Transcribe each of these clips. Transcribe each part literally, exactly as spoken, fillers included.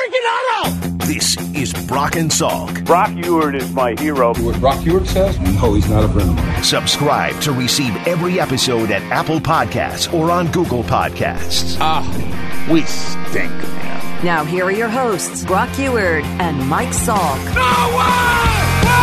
freaking auto! This is Brock and Salk. Brock Ewert is my hero. What Brock Ewert says? No, he's not a friend of mine. Subscribe to receive every episode at Apple Podcasts or on Google Podcasts. Ah, we stink, man. Now here are your hosts, Brock Ewert and Mike Salk. No way!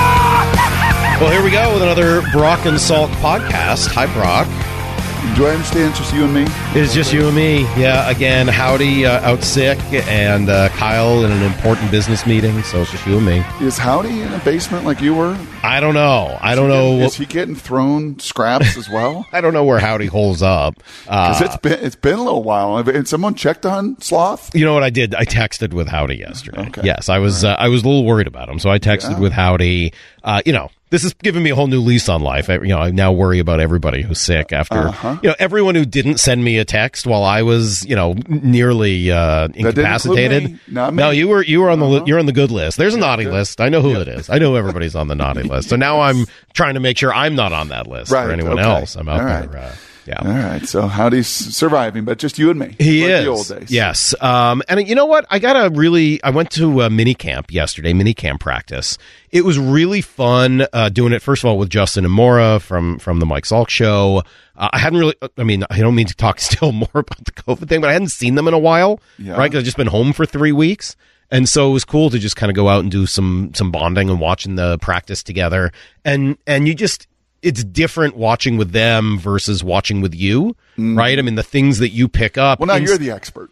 Well, here we go with another Brock and Salk podcast. Hi, Brock. Do I understand it's just you and me? It's just you and me. Yeah, again, Howdy uh, out sick, and uh, Kyle in an important business meeting, so it's just you and me. Is Howdy in a basement like you were? I don't know. I don't is know. Getting, is he getting thrown scraps as well? I don't know where Howdy holds up. Because Uh, it's been it's been a little while. Have someone checked on Sloth? you know what I did? I texted with Howdy yesterday. Okay. Yes, I was uh, I was a little worried about him, so I texted Yeah. with Howdy. Uh, you know, this has given me a whole new lease on life. I, you know, I now worry about everybody who's sick after, Uh-huh. you know, everyone who didn't send me a text while I was, you know, nearly uh, didn't include incapacitated. me. Not me. No, you were you were on the li- Uh-huh. you're on the good list. There's a naughty list. I know who it is. I know everybody's on the naughty list. So now I'm trying to make sure I'm not on that list Right, for anyone okay. else. I'm out All there. right. Uh, yeah. All right, so Howdy's surviving, but just you and me. He like is. the old days. Yes. Um, and you know what? I got a really, I went to a mini camp yesterday, mini camp practice. It was really fun uh, doing it, first of all, with Justin and Maura from, from the Mike Salk Show. Uh, I hadn't really, I mean, I don't mean to talk still more about the COVID thing, but I hadn't seen them in a while, Yeah. right? Because I've just been home for three weeks. And so it was cool to just kind of go out and do some, some bonding and watching the practice together. And, and you just, it's different watching with them versus watching with you, right? I mean, the things that you pick up. Well, now in- you're the expert.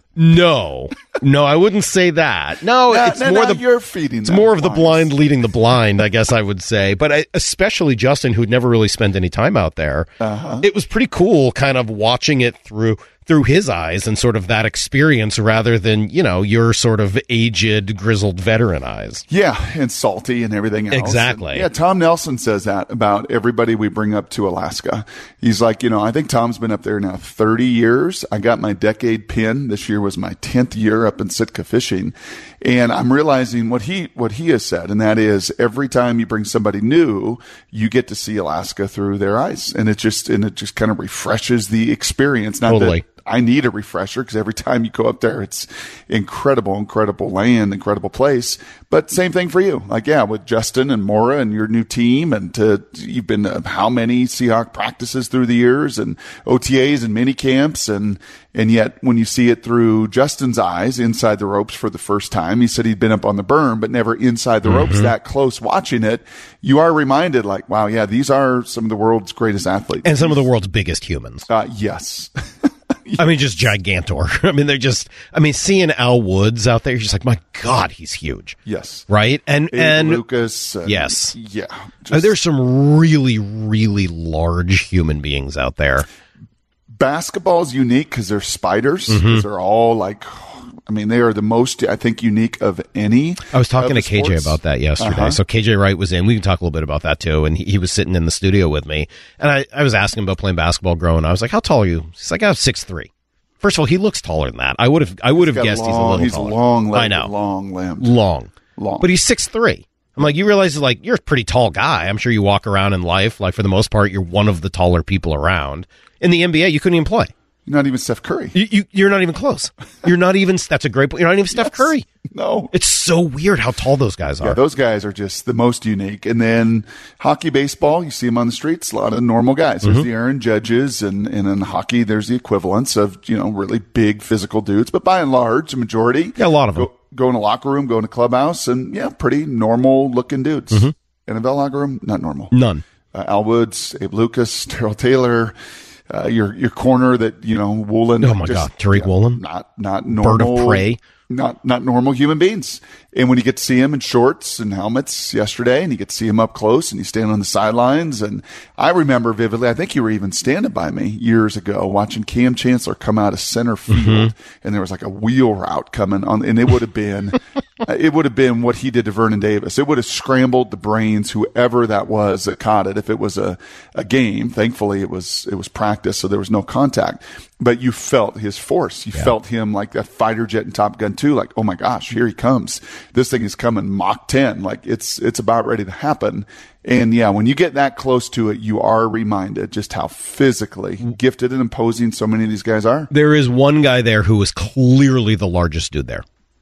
no, no, I wouldn't say that. No, Now- it's now- more now the you're feeding. it's more of the blind leading the blind, I guess I would say. But I, especially Justin, who'd never really spent any time out there, Uh-huh. it was pretty cool, kind of watching it through through his eyes and sort of that experience, rather than you know your sort of aged, grizzled veteran eyes. Yeah, and salty and everything else. Exactly. And, yeah, Tom Nelson says that about everybody we bring up to Alaska. He's like, you know, I think Tom's been up there now thirty years. I got my decade pin. This year was my tenth year up in Sitka fishing. And I'm realizing what he what he has said, and that is every time you bring somebody new, you get to see Alaska through their eyes. And it just and it just kind of refreshes the experience. Not Totally. that I need a refresher because every time you go up there, it's incredible, incredible land, incredible place. But same thing for you. Like, yeah, with Justin and Maura and your new team, and to, you've been to how many Seahawk practices through the years and O T As and mini camps. And, and yet when you see it through Justin's eyes inside the ropes for the first time, he said he'd been up on the berm, but never inside the ropes that close watching it. You are reminded like, wow, yeah, these are some of the world's greatest athletes. And some of the world's biggest humans. Uh, yes. I mean, just gigantor. I mean, they're just, I mean, seeing Al Woods out there, you're just like, my God, he's huge. Yes. Right? And, Abe and Lucas. And, Yes. Yeah. uh, just- there's some really, really large human beings out there. Basketball is unique because they're spiders. Mm-hmm. 'Cause they're all like, I mean, they are the most, I think, unique of any. I was talking to of the K J sports. about that yesterday. Uh-huh. So K J Wright was in. We can talk a little bit about that too. And he, he was sitting in the studio with me. And I, I was asking him about playing basketball growing. I was like, how tall are you? He's like, I'm six three. First of all, he looks taller than that. I would have I would have Got guessed long, he's a little he's taller. long legged, I know. long limbed. Long. Long. But he's six three. I'm like, you realize like you're a pretty tall guy. I'm sure you walk around in life, like for the most part, you're one of the taller people around. In the N B A, you couldn't even play. Not even Steph Curry. You, you you're not even close. You're not even that's a great point. You're not even Steph Yes. Curry. No. It's so weird how tall those guys are. Yeah, those guys are just the most unique. And then hockey, baseball, you see them on the streets, a lot of normal guys. There's Mm-hmm. the Aaron Judges, and, and in hockey, there's the equivalents of, you know, really big physical dudes. But by and large, the majority. Yeah, a lot of them. Go, go in a locker room, go in a clubhouse, and yeah, pretty normal looking dudes. Mm-hmm. N F L locker room, not normal. None. Uh, Al Woods, Abe Lucas, Terrell Taylor, uh, your your corner that, you know, Woolen. Oh, my God. Tariq Woolen? Not, not normal. Bird of prey. Not not normal human beings. And when you get to see him in shorts and helmets yesterday, and you get to see him up close, and he's standing on the sidelines, and I remember vividly, I think you were even standing by me years ago watching Cam Chancellor come out of center field, Mm-hmm. and there was like a wheel route coming on, and it would have been, it would have been what he did to Vernon Davis. It would have scrambled the brains, whoever that was that caught it. If it was a, a game, thankfully it was it was practice, so there was no contact. But you felt his force. You Yeah. felt him like that fighter jet in Top Gun two, like, oh my gosh, here he comes. This thing is coming Mach ten. Like it's, it's about ready to happen. And yeah, when you get that close to it, you are reminded just how physically gifted and imposing so many of these guys are. There is one guy there who is clearly the largest dude there.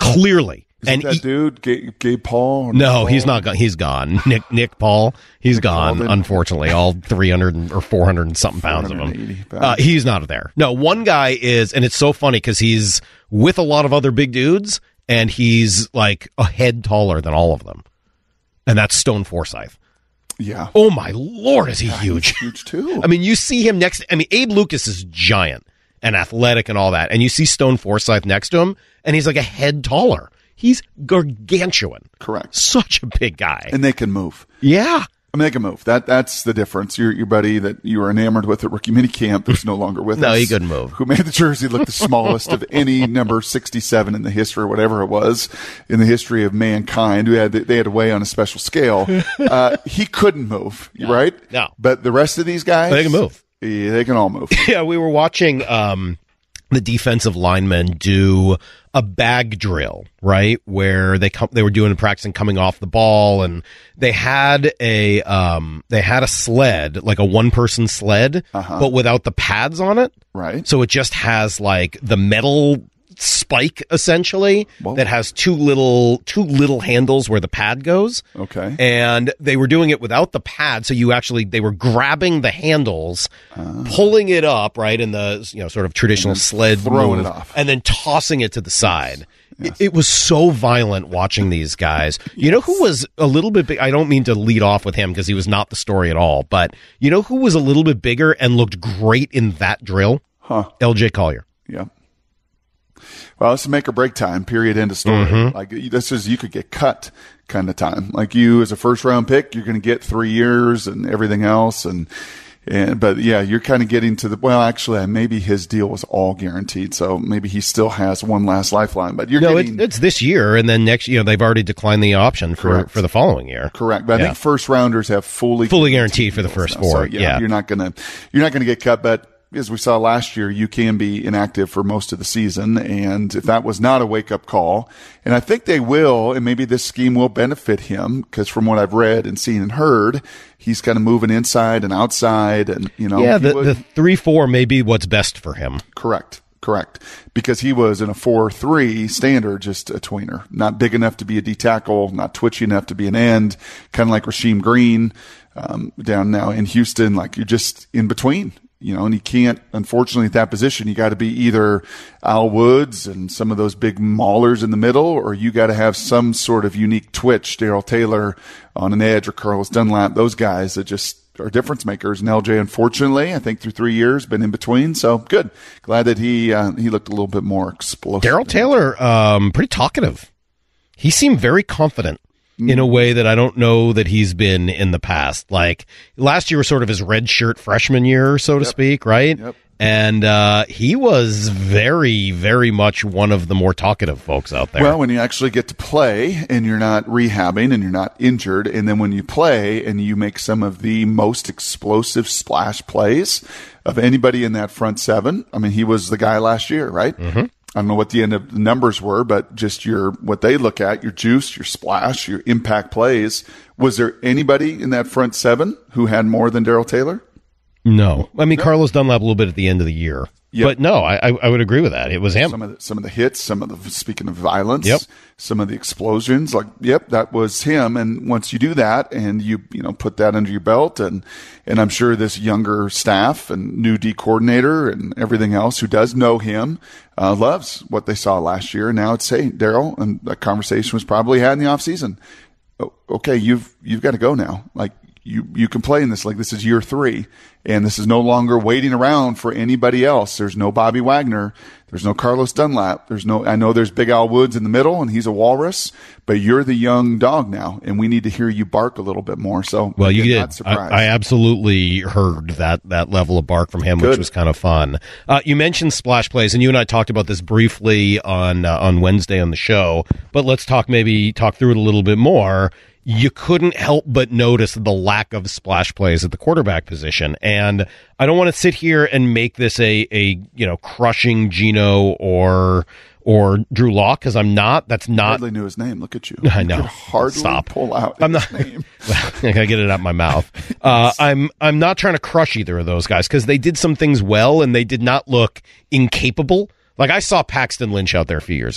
Clearly. Isn't and that he, dude, Gabe, Gabe Paul? No, Paul? he's not gone. He's gone. Nick Nick Paul, he's Nick gone, Paul, unfortunately. All three hundred or four hundred and something pounds of him. Uh, he's not there. No, one guy is, and it's so funny because he's with a lot of other big dudes, and he's like a head taller than all of them. And that's Stone Forsythe. Yeah. Oh, my Lord, is he yeah, huge. He's huge, too. I mean, you see him next. I mean, Abe Lucas is giant and athletic and all that. And you see Stone Forsythe next to him, and he's like a head taller. He's gargantuan. Correct. Such a big guy. And they can move. Yeah. I mean, they can move. That That's the difference. Your your buddy that you were enamored with at rookie minicamp that's no longer with no, us. he couldn't move. Who made the jersey look the smallest of any number sixty-seven in the history, or whatever it was, in the history of mankind. Who had They had to weigh on a special scale. Uh, he couldn't move, no, right? No. But the rest of these guys. They can move. Yeah, they can all move. Yeah, we were watching um, the defensive linemen do a bag drill, right? Where they come, they were doing practicing coming off the ball, and they had a um, they had a sled, like a one person sled, uh-huh. but without the pads on it. Right. So it just has like the metal spike essentially Whoa. that has two little two little handles where the pad goes. Okay. And they were doing it without the pad, so you actually they were grabbing the handles, uh, pulling it up, right, in the you know sort of traditional sled throwing move, it off. and then tossing it to the side. Yes. It, it was so violent watching these guys. You know who was a little bit big? I don't mean to lead off with him because he was not the story at all, but you know who was a little bit bigger and looked great in that drill? Huh. L J Collier. Yeah. Well, it's a make or break time, period, end of story. Mm-hmm. Like, this is, you could get cut kind of time. Like, you as a first round pick, you're going to get three years and everything else. And, and, but yeah, you're kind of getting to the, well, actually, maybe his deal was all guaranteed. So maybe he still has one last lifeline, but you're no, getting. It, it's this year. And then next, you know, they've already declined the option for, Correct. for the following year. Correct. But I yeah. think first rounders have fully, fully guaranteed for the first four. So, yeah, yeah. You're not going to, you're not going to get cut, but as we saw last year, you can be inactive for most of the season. And if that was not a wake-up call, and I think they will, and maybe this scheme will benefit him, because from what I've read and seen and heard, he's kind of moving inside and outside. And, you know, yeah, the, the three four may be what's best for him. Correct. Correct. Because he was in a four three standard, just a tweener. Not big enough to be a D tackle, not twitchy enough to be an end, kind of like Rasheem Green um, down now in Houston. Like, you're just in between. You know, and you can't, unfortunately, at that position, you got to be either Al Woods and some of those big maulers in the middle, or you got to have some sort of unique twitch, Darrell Taylor on an edge, or Carlos Dunlap, those guys that just are difference makers. And L J, unfortunately, I think through three years, been in between. So good. Glad that he uh, he looked a little bit more explosive. Darrell Taylor, um, pretty talkative. He seemed very confident in a way that I don't know that he's been in the past. Like, last year was sort of his red shirt freshman year, so to yep. speak, right? Yep. And uh, he was very, very much one of the more talkative folks out there. Well, when you actually get to play and you're not rehabbing and you're not injured, and then when you play and you make some of the most explosive splash plays of anybody in that front seven, I mean, he was the guy last year, right? Mm-hmm. I don't know what the end of the numbers were, but just your what they look at, your juice, your splash, your impact plays. Was there anybody in that front seven who had more than Darrell Taylor? No. I mean, no. Carlos Dunlap a little bit at the end of the year. Yep. But no, I, I would agree with that. It was him. Some of the, some of the hits, some of the, speaking of violence, yep. some of the explosions, like, yep, that was him. And once you do that and you, you know, put that under your belt, and, and I'm sure this younger staff and new D coordinator and everything else who does know him, uh, loves what they saw last year. And now it's, hey, Darrell, and that conversation was probably had in the off season. Oh, okay. You've, you've got to go now. Like, You you can play in this. Like, this is year three, and this is no longer waiting around for anybody else. There's no Bobby Wagner. There's no Carlos Dunlap. There's no. I know there's Big Al Woods in the middle, and he's a walrus. But you're the young dog now, and we need to hear you bark a little bit more. So, well, you did. I, I absolutely heard that that level of bark from him, Good. which was kind of fun. Uh, you mentioned splash plays, and you and I talked about this briefly on uh, on Wednesday on the show. But let's talk maybe talk through it a little bit more. You couldn't help but notice the lack of splash plays at the quarterback position. And I don't want to sit here and make this a, a you know, crushing Geno or or Drew Lock, because I'm not. That's not. Hardly knew his name. Look at you. I know. You could hardly Stop. pull out I'm his not, name. Well, I gotta get it out of my mouth. Uh, I'm I'm not trying to crush either of those guys, because they did some things well and they did not look incapable. Like, I saw Paxton Lynch out there a few years ago.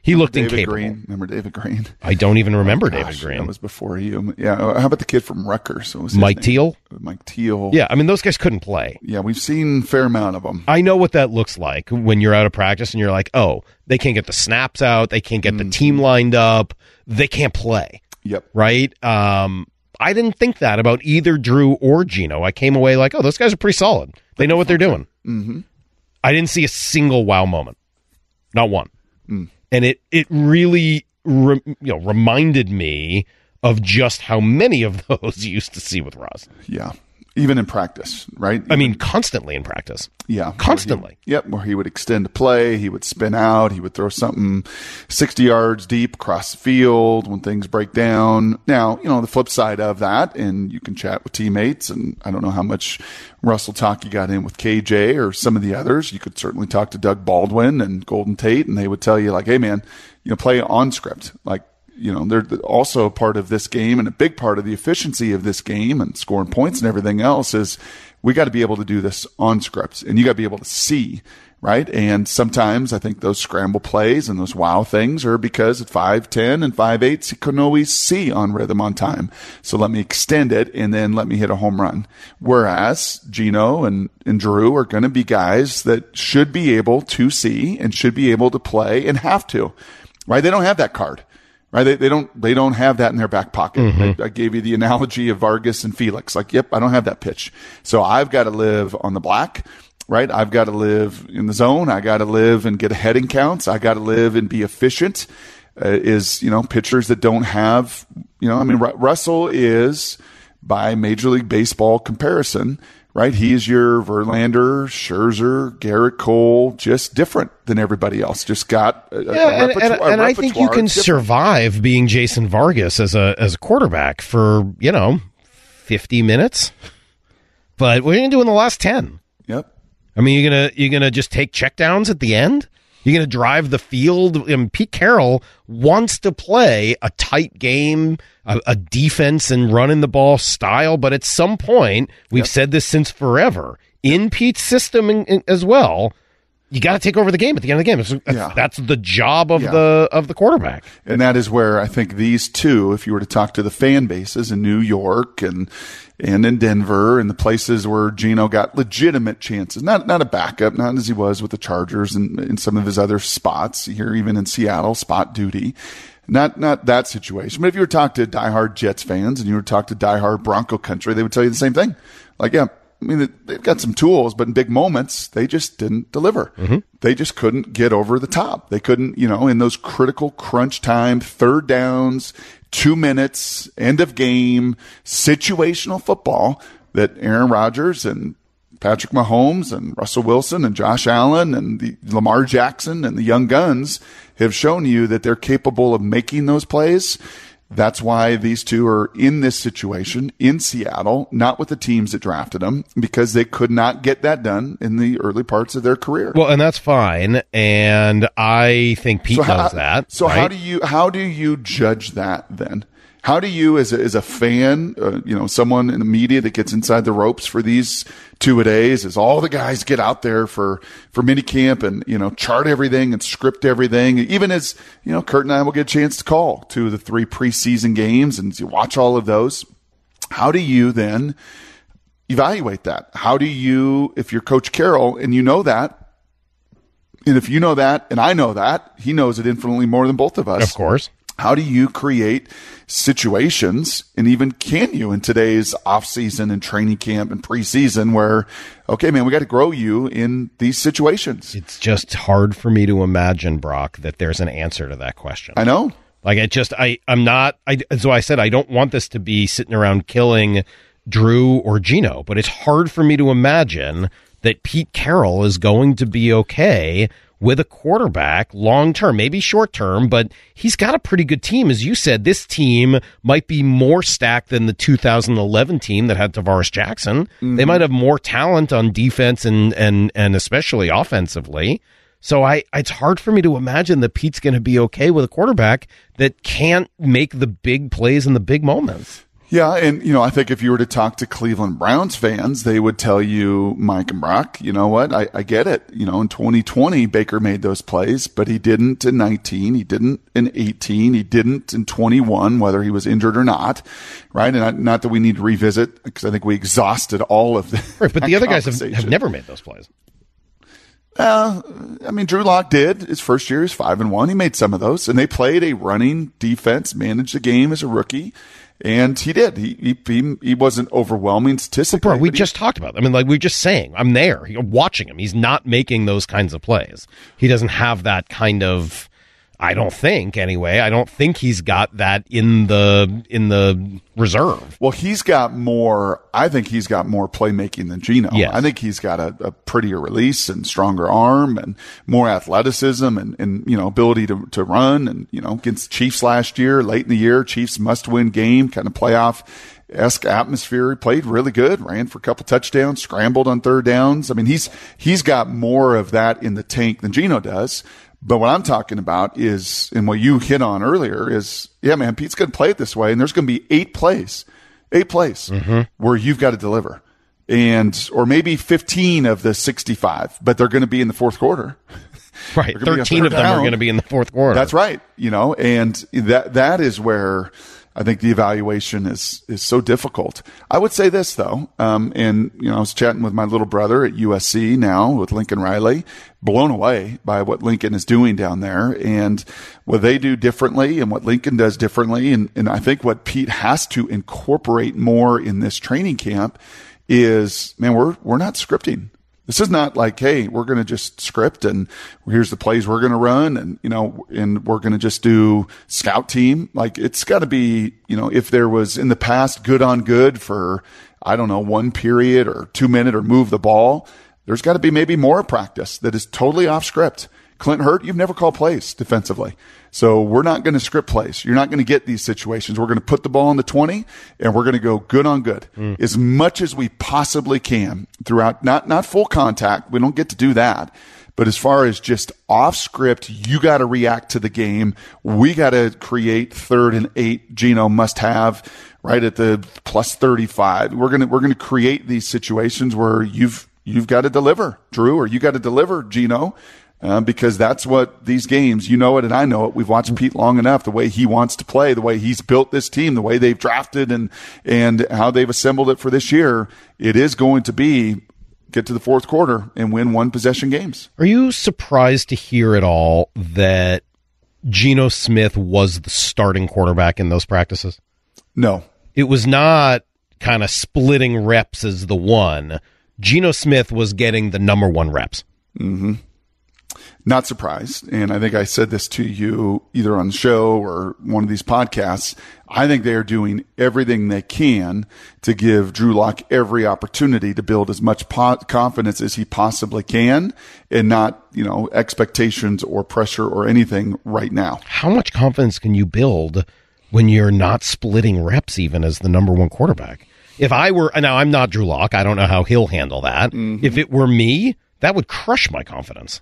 He looked David incapable. Green. Remember David Green? I don't even remember Oh, gosh, David Green. That was before you. Yeah. How about the kid from Rutgers? What was his Mike name? Teal? Mike Teal. Yeah, I mean, those guys couldn't play. Yeah, we've seen a fair amount of them. I know what that looks like when you're out of practice and you're like, oh, they can't get the snaps out. They can't get mm-hmm. the team lined up. They can't play. Yep. Right? Um, I didn't think that about either Drew or Gino. I came away like, oh, those guys are pretty solid. They know what they're doing. Mm-hmm. I didn't see a single wow moment. Not one. Mm. And it, it really re, you know, reminded me of just how many of those you used to see with Russ. Yeah. Even in practice, right? I mean, constantly in practice. Yeah. Constantly. Where he, yep. Where he would extend a play, he would spin out, he would throw something sixty yards deep across the field when things break down. Now, you know, the flip side of that, and you can chat with teammates, and I don't know how much Russell talk you got in with K J or some of the others. You could certainly talk to Doug Baldwin and Golden Tate, and they would tell you, like, hey, man, you know, play on script. Like, you know, they're also a part of this game, and a big part of the efficiency of this game and scoring points and everything else is we got to be able to do this on script, and you got to be able to see, right? And sometimes I think those scramble plays and those wow things are because at five ten and five eights, you couldn't always see on rhythm on time. So let me extend it and then let me hit a home run. Whereas Gino and, and Drew are going to be guys that should be able to see and should be able to play and have to, right? They don't have that card. Right? They, they don't, they don't have that in their back pocket. Mm-hmm. I, I gave you the analogy of Vargas and Felix. Like, yep, I don't have that pitch. So I've got to live on the black, right? I've got to live in the zone. I got to live and get ahead in counts. I got to live and be efficient. Uh, is, you know, pitchers that don't have, you know, I mean, R- Russell is by Major League Baseball comparison, right? He is your Verlander, Scherzer, Garrett Cole, just different than everybody else. Just got a, yeah, a and, and, and I think you can survive being Jason Vargas as a as a quarterback for, you know, fifty minutes. But what are you gonna do in the last ten? Yep. I mean, you're gonna you're gonna just take checkdowns at the end. You're going to drive the field. I mean, Pete Carroll wants to play a tight game, a, a defense and running the ball style. But at some point, we've yep. said this since forever, in Pete's system in, in, as well, you got to take over the game at the end of the game. It's, yeah. That's the job of yeah. the of the quarterback. And that is where I think these two, if you were to talk to the fan bases in New York and and in Denver and the places where Gino got legitimate chances, not not a backup, not as he was with the Chargers and in some of his other spots here, even in Seattle, spot duty. Not not that situation. But if you were to talk to diehard Jets fans and you were to talk to diehard Bronco country, they would tell you the same thing. Like, yeah, I mean, they've got some tools, but in big moments, they just didn't deliver. Mm-hmm. They just couldn't get over the top. They couldn't, you know, in those critical crunch time, third downs, two minutes, end of game, situational football that Aaron Rodgers and Patrick Mahomes and Russell Wilson and Josh Allen and the Lamar Jackson and the young guns have shown you that they're capable of making those plays. That's why these two are in this situation in Seattle, not with the teams that drafted them, because they could not get that done in the early parts of their career. Well, and that's fine, and I think Pete so how, knows that. So right? how do you how do you judge that then? How do you, as a, as a fan, uh, you know, someone in the media that gets inside the ropes for these two-a-days, as all the guys get out there for, for minicamp and, you know, chart everything and script everything, even as, you know, Kurt and I will get a chance to call two of the three preseason games and you watch all of those. How do you then evaluate that? How do you, if you're Coach Carroll and you know that, and if you know that and I know that, he knows it infinitely more than both of us. Of course. How do you create situations, and even can you in today's off-season and training camp and preseason where, okay, man, we got to grow you in these situations? It's just hard for me to imagine, Brock, that there's an answer to that question. I know. Like, it just, I, I'm not, I, so I said, I don't want this to be sitting around killing Drew or Gino, but it's hard for me to imagine that Pete Carroll is going to be okay with a quarterback long term, maybe short term, but he's got a pretty good team. As you said, this team might be more stacked than the two thousand eleven team that had Tavares Jackson. Mm-hmm. They might have more talent on defense and and and especially offensively. So I, it's hard for me to imagine that Pete's going to be okay with a quarterback that can't make the big plays in the big moments. Yeah, and, you know, I think if you were to talk to Cleveland Browns fans, they would tell you, Mike and Brock, you know what, I, I get it. You know, in twenty twenty, Baker made those plays, but he didn't in nineteen, he didn't in eighteen, he didn't in twenty-one, whether he was injured or not, right? And I, not that we need to revisit, because I think we exhausted all of the Right, but the other guys have, have never made those plays. Uh, I mean, Drew Lock did. His first year, he's five and one. He made some of those, and they played a running defense, managed the game as a rookie. And he did. He he he wasn't overwhelming statistically. Bro, we he, just talked about it. I mean, like we were just saying, I'm there. You're watching him. He's not making those kinds of plays. He doesn't have that kind of. I don't think, anyway. I don't think he's got that in the in the reserve. Well, he's got more. I think he's got more playmaking than Geno. Yes. I think he's got a, a prettier release and stronger arm and more athleticism and, and you know ability to to run. And you know against Chiefs last year, late in the year, Chiefs must win game, kind of playoff esque atmosphere. He played really good, ran for a couple touchdowns, scrambled on third downs. I mean, he's he's got more of that in the tank than Geno does. But what I'm talking about is, and what you hit on earlier is, yeah, man, Pete's going to play it this way, and there's going to be eight plays, eight plays mm-hmm. where you've got to deliver, and or maybe fifteen of the sixty-five, but they're going to be in the fourth quarter. Right, thirteen of them down. Are going to be in the fourth quarter. That's right, you know, and that that is where I think the evaluation is is so difficult. I would say this though, um, and you know, I was chatting with my little brother at U S C now with Lincoln Riley, blown away by what Lincoln is doing down there and what they do differently and what Lincoln does differently. And, and I think what Pete has to incorporate more in this training camp is, man, we're we're not scripting. This is not like, hey, we're going to just script and here's the plays we're going to run and, you know, and we're going to just do scout team. Like it's got to be, you know, if there was in the past good on good for, I don't know, one period or two minute or move the ball, there's got to be maybe more practice that is totally off script. Clint Hurt, you've never called plays defensively. So we're not going to script plays. You're not going to get these situations. We're going to put the ball on the twenty and we're going to go good on good mm. as much as we possibly can throughout, not, not full contact. We don't get to do that. But as far as just off script, you got to react to the game. We got to create third and eight. Geno must have right at the plus thirty-five. We're going to, we're going to create these situations where you've, you've got to deliver, Drew, or you got to deliver, Geno. Uh, because that's what these games, you know it and I know it. We've watched Pete long enough, the way he wants to play, the way he's built this team, the way they've drafted and, and how they've assembled it for this year. It is going to be get to the fourth quarter and win one possession games. Are you surprised to hear at all that Geno Smith was the starting quarterback in those practices? No. It was not kind of splitting reps as the one. Geno Smith was getting the number one reps. Mm-hmm. Not surprised, and I think I said this to you either on the show or one of these podcasts. I think they are doing everything they can to give Drew Lock every opportunity to build as much po- confidence as he possibly can and not, you know, expectations or pressure or anything right now. How much confidence can you build when you're not splitting reps even as the number one quarterback? If I were, now I'm not Drew Lock, I don't know how he'll handle that. Mm-hmm. If it were me, that would crush my confidence.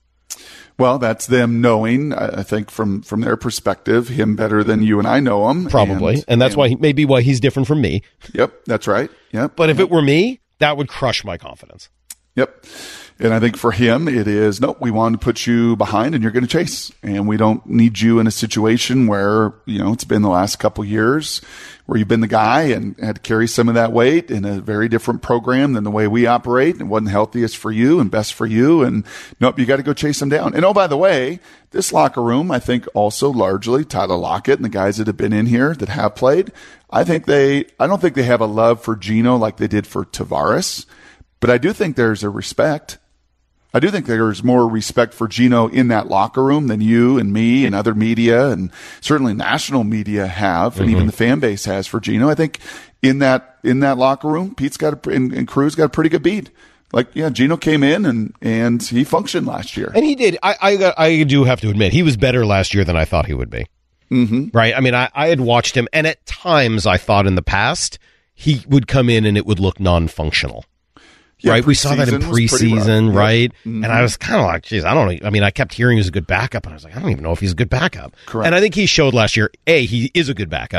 Well, that's them knowing, I think, from, from their perspective, him better than you and I know him. Probably. And, and that's and, why he, maybe why he's different from me. Yep, that's right. Yep. But if yep. it were me, that would crush my confidence. Yep. And I think for him, it is, nope, we want to put you behind and you're going to chase. And we don't need you in a situation where, you know, it's been the last couple of years where you've been the guy and had to carry some of that weight in a very different program than the way we operate. And it wasn't healthiest for you and best for you. And nope, you got to go chase them down. And oh, by the way, this locker room, I think also largely Tyler Lockett and the guys that have been in here that have played, I think they, I don't think they have a love for Geno like they did for Tavares, but I do think there's a respect. I do think there's more respect for Geno in that locker room than you and me and other media and certainly national media have, and mm-hmm. even the fan base has for Geno. I think in that in that locker room, Pete's got a, and, and Crew's got a pretty good beat. Like, yeah, Geno came in and, and he functioned last year, and he did. I I, I do have to admit he was better last year than I thought he would be. Mm-hmm. Right? I mean, I, I had watched him, and at times I thought in the past he would come in and it would look non-functional. Yeah, right, we saw that in preseason, right? Yep. Mm-hmm. And I was kind of like, geez, I don't know. I mean, I kept hearing he was a good backup, and I was like, I don't even know if he's a good backup. Correct. And I think he showed last year, A, he is a good backup,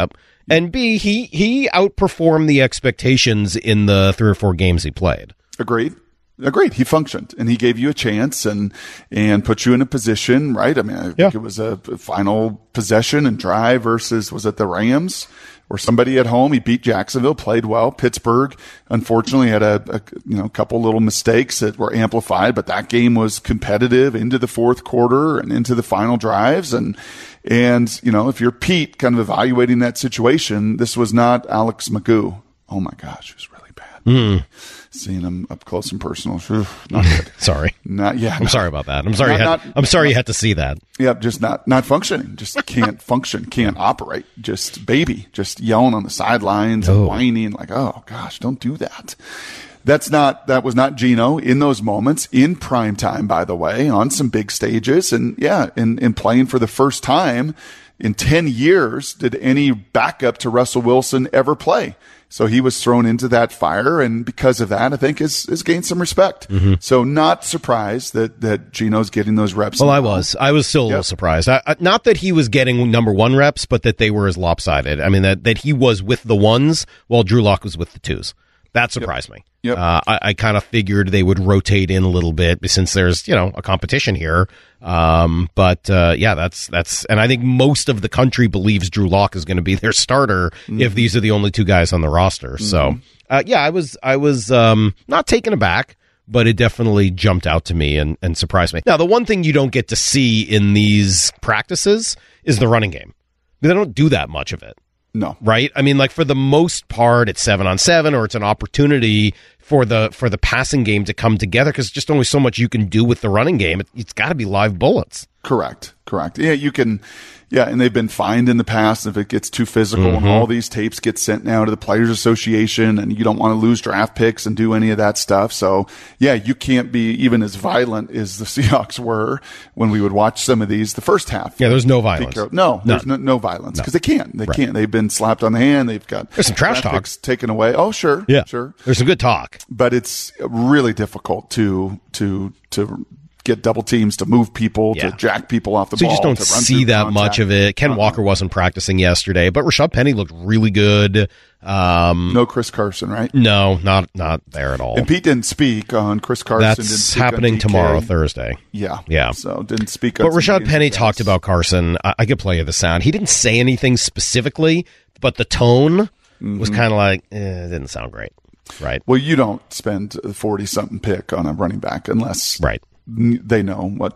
And B, he, he outperformed the expectations in the three or four games he played. Agreed. Agreed. He functioned and he gave you a chance and, and put you in a position, right? I mean, I think yeah. it was a final possession and drive versus, was it the Rams or somebody at home? He beat Jacksonville, played well. Pittsburgh, unfortunately, had a, a you know, couple little mistakes that were amplified, but that game was competitive into the fourth quarter and into the final drives. And, and, you know, if you're Pete kind of evaluating that situation, this was not Alex Magoo. Oh my gosh, it was really bad. Mm. Seeing him up close and personal, not good. sorry, not yeah. I'm not, sorry about that. I'm sorry. Not, you had, not, I'm sorry not, you had to see that. Yeah, just not not functioning. Just can't function. Can't operate. Just baby. Just yelling on the sidelines oh. and whining like, oh gosh, don't do that. That's not. That was not Geno in those moments in prime time. By the way, on some big stages, and yeah, in in playing for the first time in ten years, did any backup to Russell Wilson ever play? So he was thrown into that fire, and because of that, I think has, has gained some respect. Mm-hmm. So not surprised that, that Geno's getting those reps. Well, I was. I was still a yep. little surprised. I, I, not that he was getting number one reps, but that they were as lopsided. I mean, that, that he was with the ones while Drew Lock was with the twos. That surprised yep. me. Yep. Uh, I, I kind of figured they would rotate in a little bit since there's, you know, a competition here. Um, but, uh, yeah, that's, that's, and I think most of the country believes Drew Lock is going to be their starter mm-hmm. if these are the only two guys on the roster. Mm-hmm. So, uh, yeah, I was, I was, um, not taken aback, but it definitely jumped out to me and, and surprised me. Now, the one thing you don't get to see in these practices is the running game. They don't do that much of it. No. Right? I mean, like for the most part, it's seven on seven, or it's an opportunity for the for the passing game to come together because just only so much you can do with the running game. It, it's got to be live bullets. Correct. Correct. Yeah, you can. Yeah, and they've been fined in the past if it gets too physical, mm-hmm. and all these tapes get sent now to the Players Association, and you don't want to lose draft picks and do any of that stuff. So, yeah, you can't be even as violent as the Seahawks were when we would watch some of these the first half. Yeah, there's no violence. No, no. there's no, no violence because no. they can't. They right. can't. They've been slapped on the hand. They've got there's some trash talk taken away. Oh, sure. Yeah, sure. There's some good talk, but it's really difficult to to to. get double teams, to move people, yeah. to jack people off the so ball. So you just don't see that contact. much of it. Ken uh-huh. Walker wasn't practicing yesterday, but Rashad Penny looked really good. Um, no Chris Carson, right? No, not not there at all. And Pete didn't speak on Chris Carson. That's didn't speak happening on D K. Tomorrow, Thursday. Yeah. Yeah. So didn't speak on But Rashad Penny talked about Carson. I, I could play you the sound. He didn't say anything specifically, but the tone mm-hmm. was kind of like, eh, it didn't sound great. Right. Well, you don't spend a forty-something pick on a running back unless right. they know what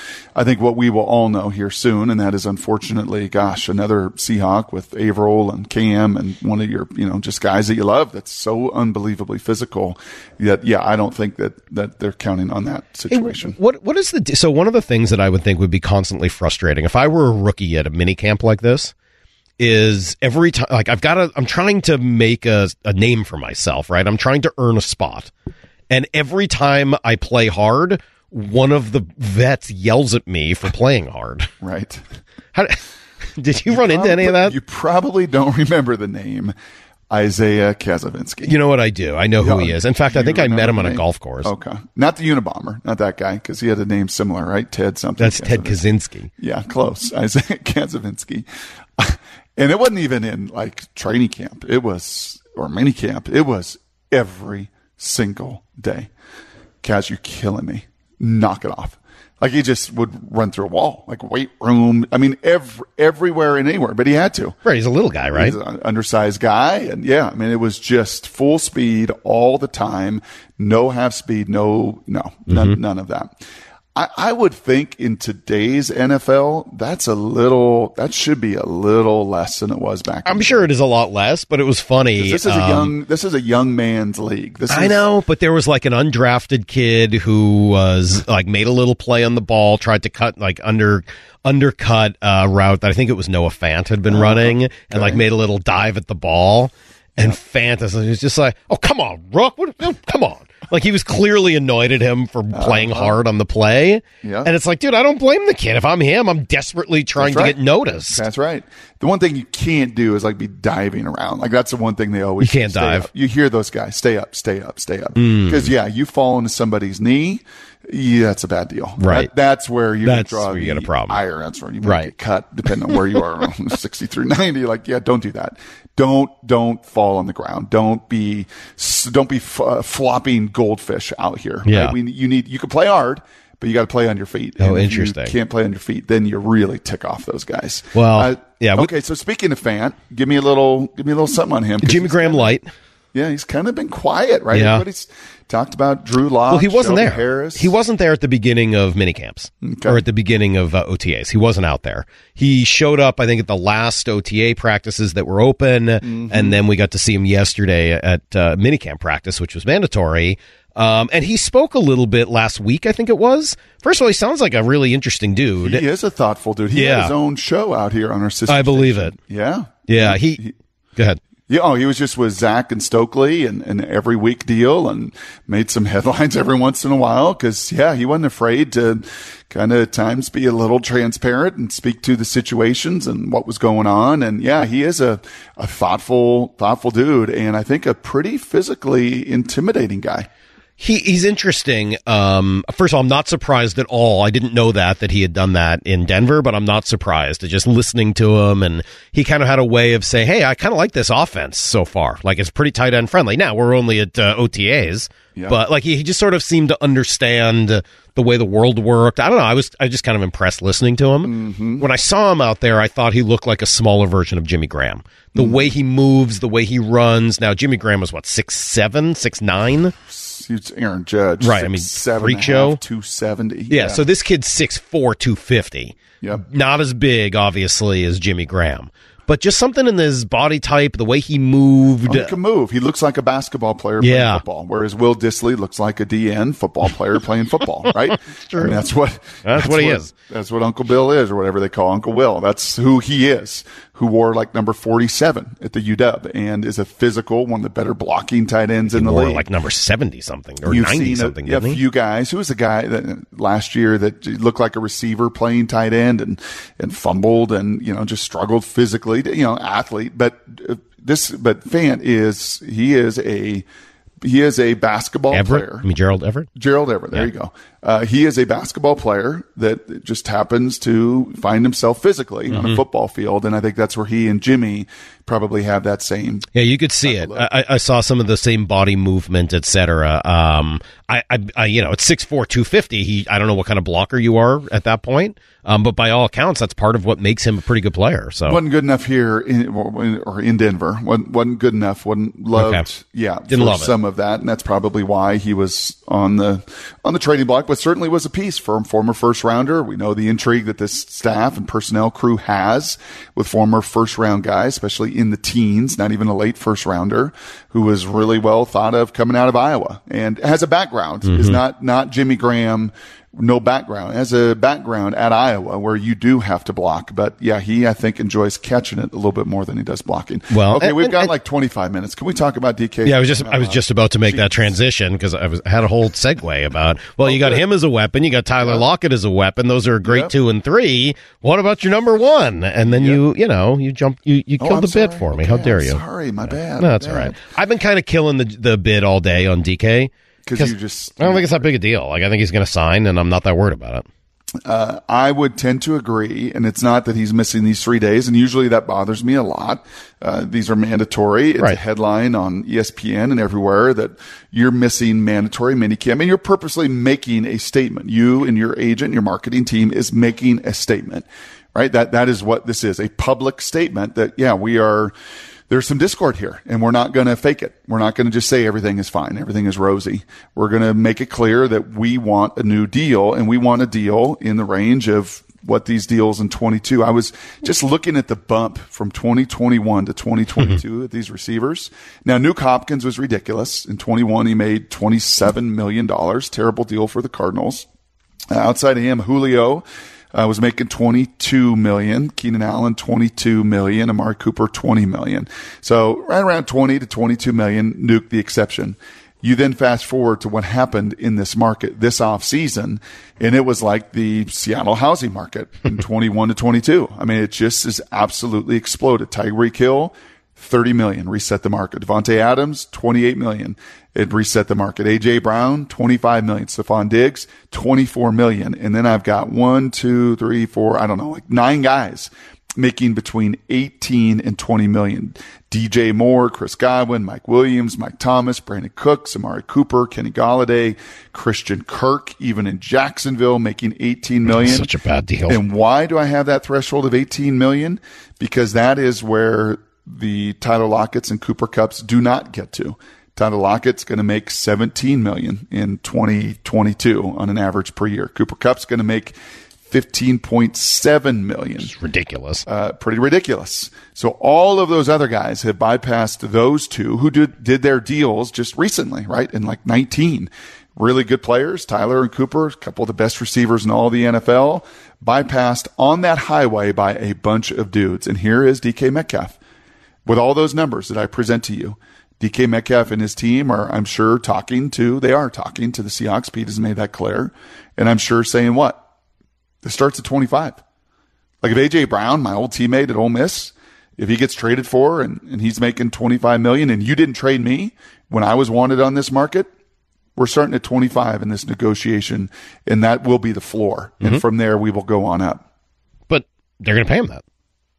I think what we will all know here soon, and that is unfortunately, gosh, another Seahawk with Averill and Cam and one of your, you know, just guys that you love that's so unbelievably physical. Yet, yeah, I don't think that, that they're counting on that situation. Hey, what what is the so one of the things that I would think would be constantly frustrating if I were a rookie at a mini camp like this is every time, like I've got to, I'm trying to make a, a name for myself, right? I'm trying to earn a spot, and every time I play hard, one of the vets yells at me for playing hard. Right. How, did you, you run probably, into any of that? You probably don't remember the name Isaiah Kazavinsky. You know what I do? I know who yeah, he is. In fact, I think I met him on a golf course. Okay. Not the Unabomber. Not that guy, because he had a name similar, right? Ted something. That's Ted Kaczynski. Yeah, close. Isaiah Kazavinsky. And it wasn't even in, like, training camp. It was, or mini camp. It was every single day. Kaz, you're killing me. Knock it off. Like he just would run through a wall, like weight room. I mean, every, everywhere and anywhere, but he had to. Right. He's a little guy, right? He's an undersized guy. And yeah, I mean, it was just full speed all the time. No half speed. No, no, none, mm-hmm. none of that. I, I would think in today's N F L, that's a little, that should be a little less than it was back then. I'm sure it is a lot less, but it was funny. This is um, a young, this is a young man's league. This is, I know, but there was like an undrafted kid who was like made a little play on the ball, tried to cut like under, undercut a route that I think it was Noah Fant had been uh, running okay. and like made a little dive at the ball. And Fant was just like, oh, come on, Rook. What, oh, come on. Like, he was clearly annoyed at him for playing uh-huh. hard on the play. Yeah. And it's like, dude, I don't blame the kid. If I'm him, I'm desperately trying That's right. to get noticed. That's right. The one thing you can't do is like be diving around. Like, that's the one thing they always You can't say, dive. Up. You hear those guys, stay up, stay up, stay up. Because, mm. yeah, you fall into somebody's knee, yeah, that's a bad deal. Right. That, that's where you that's draw where you the get a problem. ire. That's where you might right. get cut, depending on where you are, sixty through ninety. Like, yeah, don't do that. Don't don't fall on the ground. Don't be don't be f- uh, flopping goldfish out here. Yeah. Right? We, you need you can play hard, but you got to play on your feet. Oh, and if interesting. you can't play on your feet, then you really tick off those guys. Well, uh, yeah. We, okay, so speaking of Fant, give me a little give me a little something on him. Jimmy Graham light. Yeah, he's kind of been quiet, right? Yeah. Everybody's talked about Drew Lock. Well, he wasn't Shelby there. Harris. He wasn't there at the beginning of minicamps okay. or at the beginning of uh, O T As. He wasn't out there. He showed up, I think, at the last O T A practices that were open, mm-hmm. and then we got to see him yesterday at uh, minicamp practice, which was mandatory. Um, and he spoke a little bit last week, I think it was. First of all, he sounds like a really interesting dude. He is a thoughtful dude. He yeah. had his own show out here on our sister I believe station. it. Yeah. Yeah. He, he go ahead. Yeah, oh, he was just with Zach and Stokely and an every week deal and made some headlines every once in a while because, yeah, he wasn't afraid to kind of at times be a little transparent and speak to the situations and what was going on. And, yeah, he is a, a thoughtful, thoughtful dude and I think a pretty physically intimidating guy. He he's interesting. Um, first of all, I'm not surprised at all. I didn't know that, that he had done that in Denver, but I'm not surprised. Just listening to him, and he kind of had a way of saying, hey, I kind of like this offense so far. Like, it's pretty tight end friendly. Now, we're only at uh, O T As, yeah. but like he, he just sort of seemed to understand the way the world worked. I don't know. I was I just kind of impressed listening to him. Mm-hmm. When I saw him out there, I thought he looked like a smaller version of Jimmy Graham. The mm-hmm. way he moves, the way he runs. Now, Jimmy Graham was, what, six seven, six nine? It's Aaron Judge. Right. Six, I mean, seven freak show. two seventy. Yeah, yeah. So this kid's six four, two fifty. Yep. Not as big, obviously, as Jimmy Graham. But just something in his body type, the way he moved. Oh, he can move. He looks like a basketball player playing yeah. football, whereas Will Dissly looks like a D N football player playing football, right? It's true. I mean, that's what that's, that's what he what, is. That's what Uncle Bill is, or whatever they call Uncle Will. That's who he is, who wore like number forty-seven at the U W and is a physical, one of the better blocking tight ends he in the wore league. Like number seventy something or You've ninety seen something. A, yeah, didn't a he? few guys. Who was the guy that last year that looked like a receiver playing tight end and and fumbled and you know just struggled physically? You know, athlete, but this but Fant is he is a he is a basketball Everett? player. I mean Gerald Everett. Gerald Everett. There yeah. you go. Uh, he is a basketball player that just happens to find himself physically mm-hmm. on a football field, and I think that's where he and Jimmy probably have that same. Yeah, you could see it. I, I saw some of the same body movement, et cetera. Um, I, I, I, you know, at six four, two fifty, he, I don't know what kind of blocker you are at that point, um, but by all accounts, that's part of what makes him a pretty good player. So wasn't good enough here in, or in Denver. wasn't, wasn't good enough. wasn't loved. Okay. Yeah, didn't love some it. of that, and that's probably why he was on the on the trading block. But certainly was a piece for a former first rounder. We know the intrigue that this staff and personnel crew has with former first round guys, especially in the teens, not even a late first rounder, who was really well thought of coming out of Iowa and has a background. Mm-hmm. Is not not Jimmy Graham. No background, has a background at Iowa where you do have to block. But yeah, he, I think, enjoys catching it a little bit more than he does blocking. Well, okay, and, we've and, got and, like twenty-five minutes. Can we talk about D K? Yeah, I was just, I was just about to make that transition because I was had a whole segue about, well, oh, you got good. him as a weapon. You got Tyler yeah. Lockett as a weapon. Those are great yep. two and three. What about your number one? And then yep. you, you know, you jumped, you, you killed oh, the sorry. bid for me. Okay, How dare I'm you? Sorry, my bad. No, my that's bad. all right. I've been kind of killing the, the bid all day on D K. Because you just, I don't think it's that big a deal. Like, I think he's going to sign, and I'm not that worried about it. Uh, I would tend to agree, and it's not that he's missing these three days, and usually that bothers me a lot. Uh, these are mandatory. It's right. a headline on E S P N and everywhere that you're missing mandatory minicamp, and you're purposely making a statement. You and your agent, your marketing team is making a statement, right? That that is what this is, a public statement that, yeah, we are – there's some discord here, and we're not going to fake it. We're not going to just say everything is fine, everything is rosy. We're going to make it clear that we want a new deal, and we want a deal in the range of what these deals in twenty-two. I was just looking at the bump from twenty twenty-one to twenty twenty-two mm-hmm. at these receivers. Now, Nuke Hopkins was ridiculous. In twenty-one, he made twenty-seven million dollars. Terrible deal for the Cardinals. Uh, outside of him, Julio Uh, was making twenty-two million dollars. Keenan Allen, twenty-two million dollars. Amari Cooper, twenty million dollars. So right around twenty to twenty-two million dollars, Nuke the exception. You then fast forward to what happened in this market this offseason, and it was like the Seattle housing market in twenty-one to twenty-two. I mean, it just is absolutely exploded. Tyreek Hill, thirty million, reset the market. Devontae Adams, twenty-eight million, it reset the market. A J Brown, twenty-five million. Stephon Diggs, twenty-four million. And then I've got one, two, three, four, I don't know, like nine guys making between eighteen and twenty million. D J Moore, Chris Godwin, Mike Williams, Mike Thomas, Brandon Cooks, Amari Cooper, Kenny Golladay, Christian Kirk, even in Jacksonville, making eighteen million. Such a bad deal. And why do I have that threshold of eighteen million? Because that is where the Tyler Lockett's and Cooper Kupps do not get to. Tyler Lockett's going to make seventeen million in twenty twenty-two on an average per year. Cooper Kupp's going to make fifteen point seven million. It's ridiculous. Uh, pretty ridiculous. So all of those other guys have bypassed those two who did, did their deals just recently, right? In like nineteen. Really good players, Tyler and Cooper, a couple of the best receivers in all the N F L, bypassed on that highway by a bunch of dudes. And here is D K Metcalf. With all those numbers that I present to you, D K Metcalf and his team are, I'm sure, talking to, they are talking to the Seahawks. Pete has made that clear. And I'm sure saying what? It starts at twenty-five. Like if A J Brown, my old teammate at Ole Miss, if he gets traded for and, and he's making twenty-five million and you didn't trade me when I was wanted on this market, we're starting at twenty-five in this negotiation, and that will be the floor. Mm-hmm. And from there, we will go on up. But they're going to pay him that.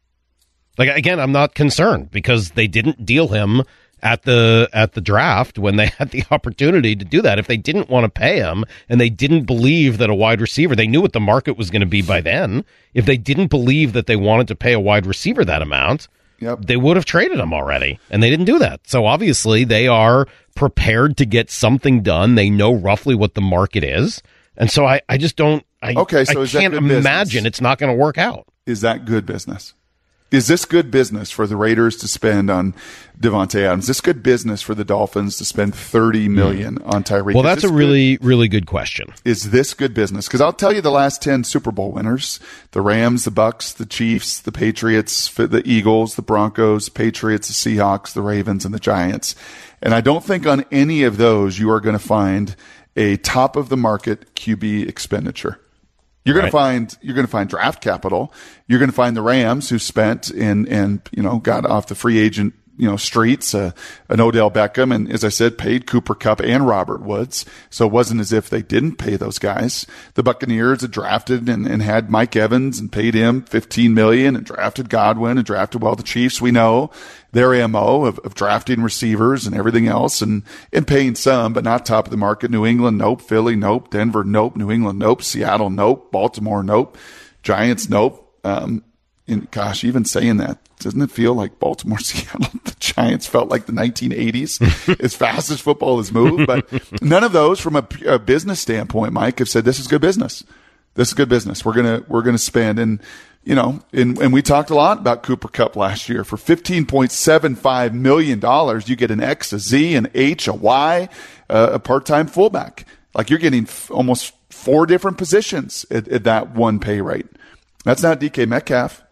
Like, again, I'm not concerned because they didn't deal him at the at the draft when they had the opportunity to do that. If they didn't want to pay him and they didn't believe that a wide receiver, they knew what the market was going to be by then. If they didn't believe that they wanted to pay a wide receiver that amount, yep. they would have traded him already. And they didn't do that. So obviously they are prepared to get something done. They know roughly what the market is. And so I, I just don't, I, okay, so I is can't that good imagine business? It's not going to work out. Is that good business? Is this good business for the Raiders to spend on Devontae Adams? Is this good business for the Dolphins to spend thirty million dollars on Tyreek? Well, that's a really, good? really good question. Is this good business? Because I'll tell you the last ten Super Bowl winners, the Rams, the Bucks, the Chiefs, the Patriots, the Eagles, the Broncos, Patriots, the Seahawks, the Ravens, and the Giants. And I don't think on any of those you are going to find a top-of-the-market Q B expenditure. You're going right. to find you're going to find draft capital. You're going to find the Rams who spent and and you know got off the free agent you know streets uh, an Odell Beckham, and as I said, paid Cooper Kupp and Robert Woods. So it wasn't as if they didn't pay those guys. The Buccaneers had drafted and, and had Mike Evans and paid him fifteen million dollars and drafted Godwin and drafted well the Chiefs. We know their M O of, of drafting receivers and everything else and, and paying some, but not top of the market. New England, nope. Philly, nope. Denver, nope. New England, nope. Seattle, nope. Baltimore, nope. Giants, nope. Um, and gosh, even saying that, doesn't it feel like Baltimore, Seattle, the Giants felt like the nineteen eighties as fast as football has moved? But none of those from a, a business standpoint, Mike, have said this is good business. This is good business. We're going to, we're going to spend. And, you know, and, and we talked a lot about Cooper Kupp last year. For fifteen point seven five million dollars, you get an X, a Z, an H, a Y, uh, a part-time fullback. Like you're getting f- almost four different positions at, at that one pay rate. That's not D K Metcalf.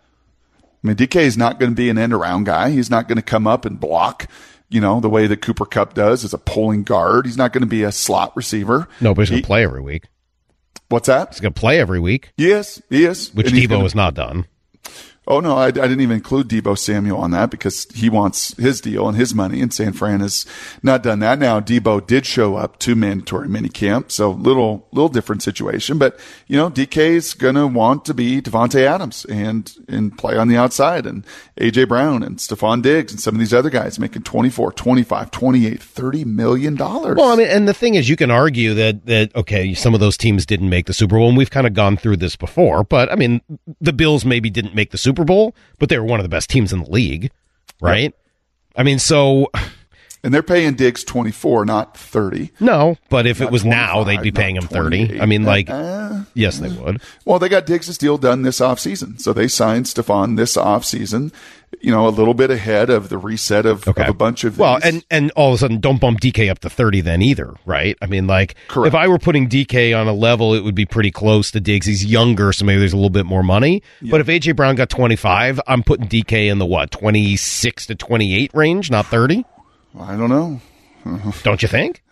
I mean, D K is not going to be an end-around guy. He's not going to come up and block, you know, the way that Cooper Kupp does as a pulling guard. He's not going to be a slot receiver. No, but he's going to play every week. What's that? He's going to play every week. Yes, he is. Which Deebo has not done. Oh, no, I, I didn't even include Deebo Samuel on that because he wants his deal and his money, and San Fran has not done that. Now, Deebo did show up to mandatory minicamp, so little little different situation. But, you know, D K is going to want to be Devontae Adams and, and play on the outside, and A J Brown and Stephon Diggs and some of these other guys making twenty-four, twenty-five, twenty-eight, thirty million dollars. Well, I mean, and the thing is, you can argue that, that, okay, some of those teams didn't make the Super Bowl, and we've kind of gone through this before, but, I mean, the Bills maybe didn't make the Super Bowl, but they were one of the best teams in the league, right? Yep. I mean, so... And they're paying Diggs twenty-four, not thirty. No, but if it was now, they'd be paying him thirty. I mean, like, uh, yes, they would. Well, they got Diggs' deal done this offseason. So they signed Stephon this offseason, you know, a little bit ahead of the reset of, okay. of a bunch of things. Well, and, and all of a sudden, don't bump D K up to thirty then either, right? I mean, like, Correct. If I were putting D K on a level, it would be pretty close to Diggs. He's younger, so maybe there's a little bit more money. Yeah. But if A J Brown got twenty-five, I'm putting D K in the, what, twenty-six to twenty-eight range, not thirty? I don't know. Don't you think?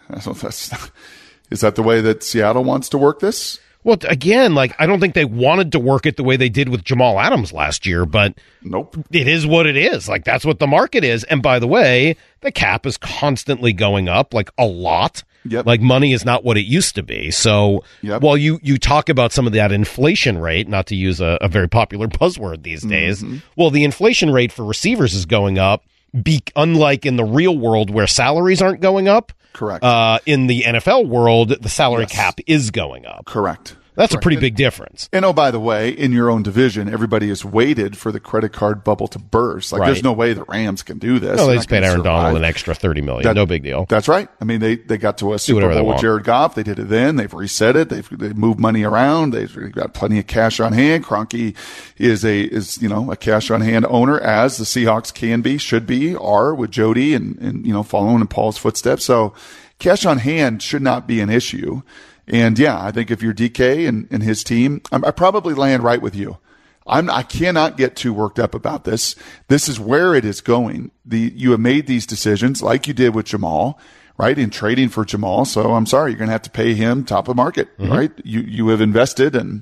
That's, is that the way that Seattle wants to work this? Well, again, like, I don't think they wanted to work it the way they did with Jamal Adams last year, but nope, it is what it is. Like, that's what the market is. And by the way, the cap is constantly going up, like a lot. Yep. Like, money is not what it used to be. So yep. while you, you talk about some of that inflation rate, not to use a, a very popular buzzword these days, mm-hmm. well, the inflation rate for receivers is going up, be, unlike in the real world where salaries aren't going up. Correct. Uh, in the N F L world, the salary yes. cap is going up. Correct. That's Correct. a pretty big difference. And oh, by the way, in your own division, everybody has waited for the credit card bubble to burst. Like, right. there's no way the Rams can do this. No, They're they just paid Aaron survive. Donald an extra thirty million dollars. That, no big deal. That's right. I mean, they, they got to a Super Bowl with Jared Goff. They did it then. They've reset it. They've they moved money around. They've got plenty of cash on hand. Kroenke is a is you know a cash on hand owner, as the Seahawks can be, should be, are with Jody and and you know following in Paul's footsteps. So cash on hand should not be an issue. And yeah, I think if you're D K and, and his team, I'm, I probably land right with you. I'm, I cannot get too worked up about this. This is where it is going. The, you have made these decisions like you did with Jamal, right? In trading for Jamal. So I'm sorry, you're going to have to pay him top of market, mm-hmm. right? You, you have invested and,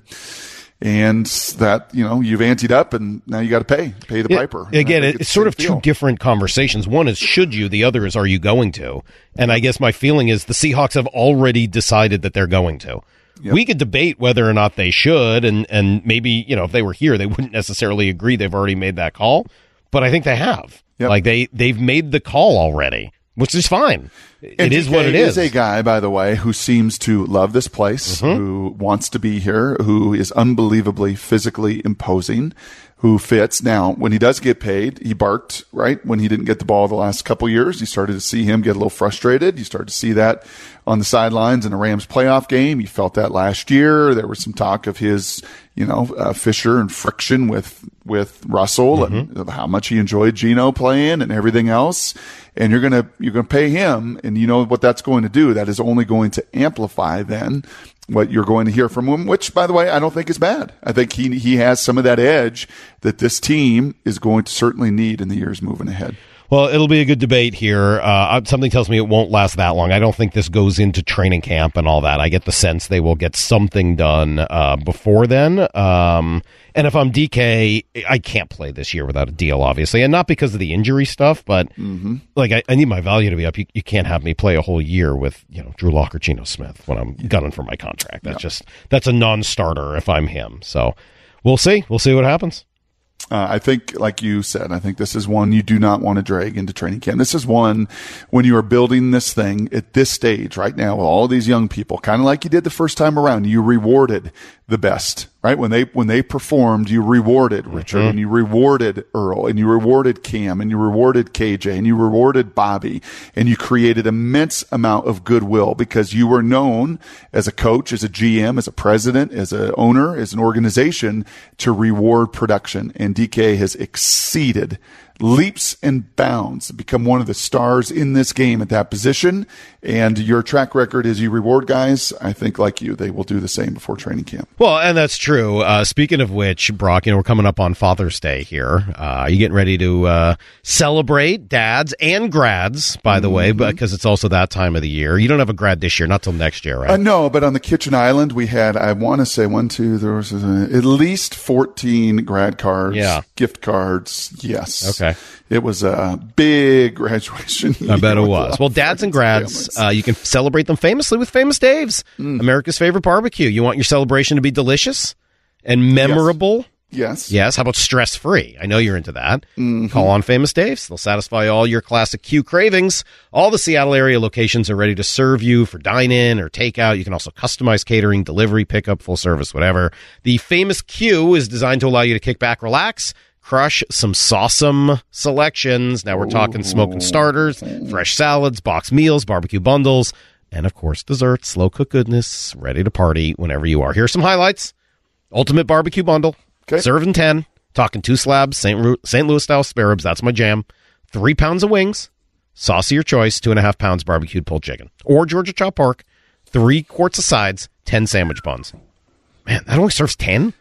and that, you know, you've anteed up and now you got to pay, pay the yeah, piper. Again, it's, it's sort of deal. two different conversations. One is should you, the other is are you going to? And I guess my feeling is the Seahawks have already decided that they're going to. Yep. We could debate whether or not they should, and, and maybe, you know, if they were here, they wouldn't necessarily agree they've already made that call, but I think they have. Yep. Like they, they've made the call already. Which is fine. It and is D K what it is. is a guy, by the way, who seems to love this place, mm-hmm. who wants to be here, who is unbelievably physically imposing, who fits. Now, when he does get paid, he barked, right? When he didn't get the ball the last couple years, you started to see him get a little frustrated. You started to see that on the sidelines in a Rams playoff game. You felt that last year. There was some talk of his, you know, uh, fissure and friction with, with Russell mm-hmm. and how much he enjoyed Geno playing and everything else. And you're going to, you're going to pay him, and you know what that's going to do. That is only going to amplify then what you're going to hear from him, which, by the way, I don't think is bad. I think he, he has some of that edge that this team is going to certainly need in the years moving ahead. Well, it'll be a good debate here. Uh, something tells me it won't last that long. I don't think this goes into training camp and all that. I get the sense they will get something done uh, before then. Um, and if I'm D K, I can't play this year without a deal, obviously. And not because of the injury stuff, but mm-hmm. like I, I need my value to be up. You, you can't have me play a whole year with, you know, Drew Lock or Geno Smith when I'm gunning for my contract. That's yeah. just that's a non-starter if I'm him. So we'll see. We'll see what happens. Uh, I think, like you said, I think this is one you do not want to drag into training camp. This is one when you are building this thing at this stage right now with all these young people, kind of like you did the first time around. You rewarded the best, right? When they when they performed, you rewarded Richard, mm-hmm. and you rewarded Earl, and you rewarded Cam, and you rewarded K J, and you rewarded Bobby, and you created immense amount of goodwill because you were known as a coach, as a G M, as a president, as an owner, as an organization to reward production. And D K has exceeded leaps and bounds to become one of the stars in this game at that position. And your track record is you reward guys. I think, like you, they will do the same before training camp. Well, and that's true. Uh, speaking of which, Brock, you know, we're coming up on Father's Day here. Uh, are you getting ready to uh, celebrate dads and grads, by the mm-hmm. way, because it's also that time of the year? You don't have a grad this year, not till next year, right? Uh, no, but on the Kitchen Island, we had, I want to say one, two, there was uh, at least fourteen grad cards, yeah. gift cards. Yes. Okay. It was a big graduation. I bet it was. Well, dads and grads, uh, you can celebrate them famously with Famous Dave's, mm. America's favorite barbecue. You want your celebration to be delicious and memorable? Yes. Yes. How about stress-free? I know you're into that. Mm-hmm. Call on Famous Dave's. They'll satisfy all your classic Q cravings. All the Seattle area locations are ready to serve you for dine-in or takeout. You can also customize catering, delivery, pickup, full service, whatever. The Famous Q is designed to allow you to kick back, relax, crush some sawsome selections. Now we're talking smoking starters, fresh salads, box meals, barbecue bundles, and of course desserts, slow cook goodness, ready to party whenever you are. Here are some highlights. Ultimate barbecue bundle, okay. served in ten, talking two slabs, Saint Ru- Saint Louis style spare ribs, that's my jam, three pounds of wings, saucy your choice, two and a half pounds barbecued pulled chicken, or Georgia chopped pork, three quarts of sides, ten sandwich buns. Man, that only serves ten?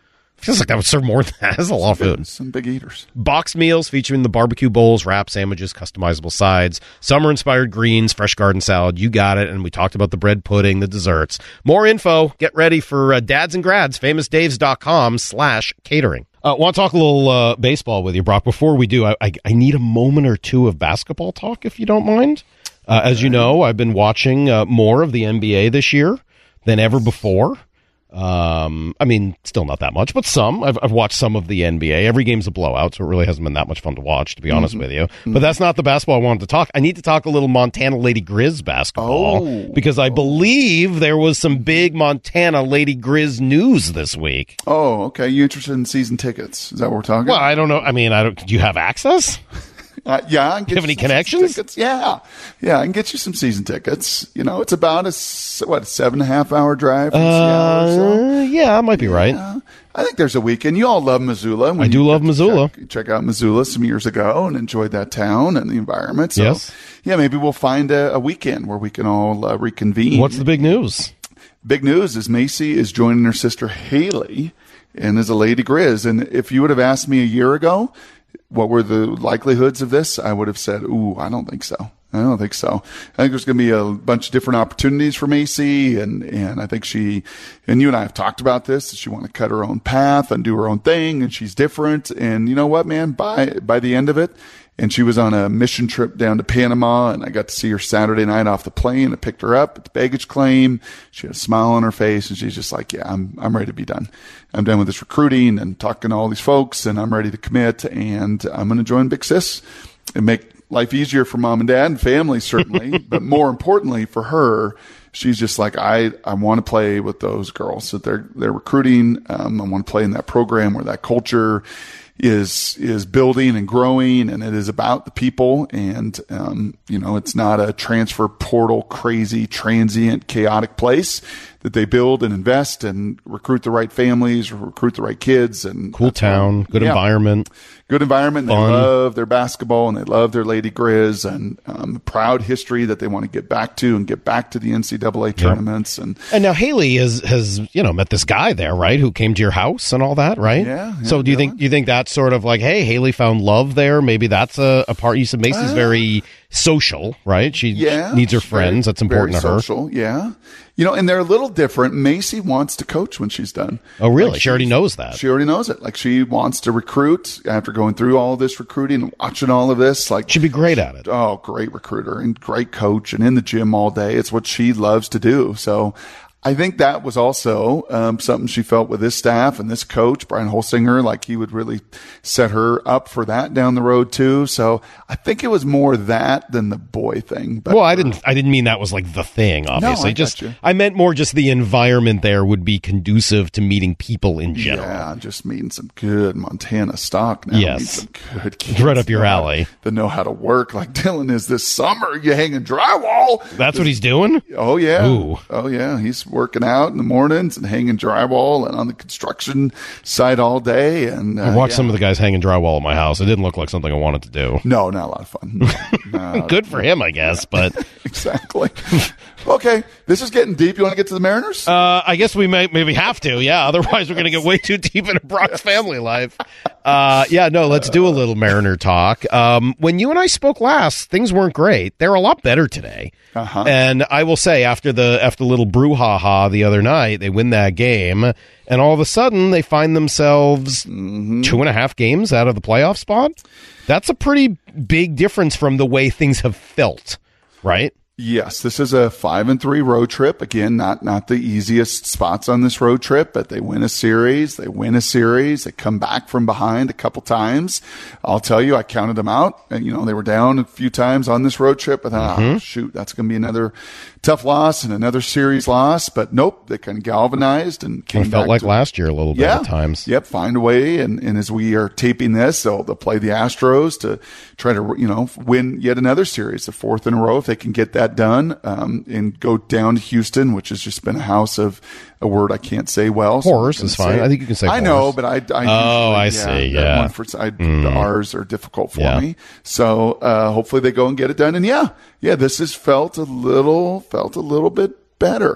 Feels like that would serve more than that. That's a lot of food. Some big eaters. Box meals featuring the barbecue bowls, wrap sandwiches, customizable sides, summer-inspired greens, fresh garden salad. You got it. And we talked about the bread pudding, the desserts. More info. Get ready for uh, Dads and Grads, famousdaves.com slash catering. I uh, want to talk a little uh, baseball with you, Brock. Before we do, I, I, I need a moment or two of basketball talk, if you don't mind. Uh, as you know, I've been watching uh, more of the N B A this year than ever before. Um, I mean, still not that much, but some. I've, I've watched some of the N B A. Every game's a blowout, so it really hasn't been that much fun to watch, to be honest mm-hmm. with you. Mm-hmm. But that's not the basketball I wanted to talk. I need to talk a little Montana Lady Grizz basketball oh. because I believe there was some big Montana Lady Grizz news this week. Oh, okay. You interested in season tickets? Is that what we're talking well, about? Well, I don't know. I mean, I don't. Do you have access? Uh, yeah, I can get you have you any connections? Tickets. Yeah, yeah, I can get you some season tickets. You know, it's about a what a seven and a half hour drive from uh, Seattle. So. Yeah, I might be right. Yeah. I think there's a weekend. You all love Missoula. I do love Missoula. Check, check out Missoula some years ago and enjoyed that town and the environment. So, yes. Yeah, maybe we'll find a, a weekend where we can all uh, reconvene. What's the big news? Big news is Macy is joining her sister Haley and is a Lady Grizz. And if you would have asked me a year ago, what were the likelihoods of this? I would have said, ooh, I don't think so. I don't think so. I think there's going to be a bunch of different opportunities for Macy. And, and I think she, and you and I have talked about this, that she want to cut her own path and do her own thing. And she's different. And you know what, man, by, by the end of it, and she was on a mission trip down to Panama, and I got to see her Saturday night off the plane. I picked her up at the baggage claim. She had a smile on her face, and she's just like, yeah, I'm I'm ready to be done. I'm done with this recruiting and talking to all these folks, and I'm ready to commit, and I'm going to join Big Sis and make life easier for mom and dad and family, certainly, but more importantly for her, she's just like, I, I want to play with those girls that they're, they're recruiting. Um, I want to play in that program where that culture is, is building and growing, and it is about the people. And, um, you know, it's not a transfer portal, crazy, transient, chaotic place that they build and invest and recruit the right families, recruit the right kids, and cool town, good yeah. environment. Good environment. Fun. They love their basketball and they love their Lady Grizz, and um, proud history that they want to get back to and get back to the N C double A tournaments. Yeah. And and now Haley has has you know met this guy there, right? Who came to your house and all that, right? Yeah. yeah so do you think do you think that's sort of like, hey, Haley found love there? Maybe that's a, a part. You said Macy's uh, very social, right? She yeah, needs her friends. Very, that's important to her. Social, yeah. You know, and they're a little different. Macy wants to coach when she's done. Oh, really? Like she already knows that. She already knows it. Like, she wants to recruit after going through all this recruiting and watching all of this. Like, she'd be great at it. Oh, great recruiter and great coach and in the gym all day. It's what she loves to do. So I think that was also um, something she felt with this staff and this coach, Brian Holsinger, like he would really set her up for that down the road too. So I think it was more that than the boy thing. But well, I didn't. I didn't mean that was like the thing. Obviously, no, I just you. I meant more just the environment there would be conducive to meeting people in general. Yeah, just meeting some good Montana stock now. Yes, some good kids right up your alley. That know how to work like Dylan is this summer. You hanging drywall. That's what he's doing. Oh yeah. Ooh. Oh yeah. He's working out in the mornings and hanging drywall and on the construction site all day. And uh, I watched yeah. some of the guys hanging drywall at my house. It didn't look like something I wanted to do. No, not a lot of fun. No, good for him, I guess, but exactly. Okay, this is getting deep. You want to get to the Mariners? Uh, I guess we may maybe have to. Yeah, otherwise we're going to get way too deep into Brock's family life. Uh, yeah, no, let's do a little Mariner talk. Um, when you and I spoke last, things weren't great. They're a lot better today. Uh-huh. And I will say, after the after the little brouhaha the other night, they win that game, and all of a sudden they find themselves mm-hmm. two and a half games out of the playoff spot. That's a pretty big difference from the way things have felt, right? Yes, this is a five and three road trip. Again, not, not the easiest spots on this road trip, but they win a series. They win a series. They come back from behind a couple times. I'll tell you, I counted them out, and you know, they were down a few times on this road trip. I thought, mm-hmm. oh, shoot, that's going to be another tough loss and another series loss. But nope, they kind of galvanized and came it felt back like to, last year a little bit yeah, at times. Yep. Find a way. And, and as we are taping this, they'll, they'll play the Astros to try to, you know, win yet another series, the fourth in a row, if they can get that done. Um, and go down to Houston, which has just been a house of a word I can't say well. Horse so is fine. I think you can say I horse. know, but I, I oh, usually, I yeah, see. Yeah. One for, I, mm. The R's are difficult for yeah. me. So, uh, hopefully they go and get it done. And yeah, yeah, this has felt a little, felt a little bit better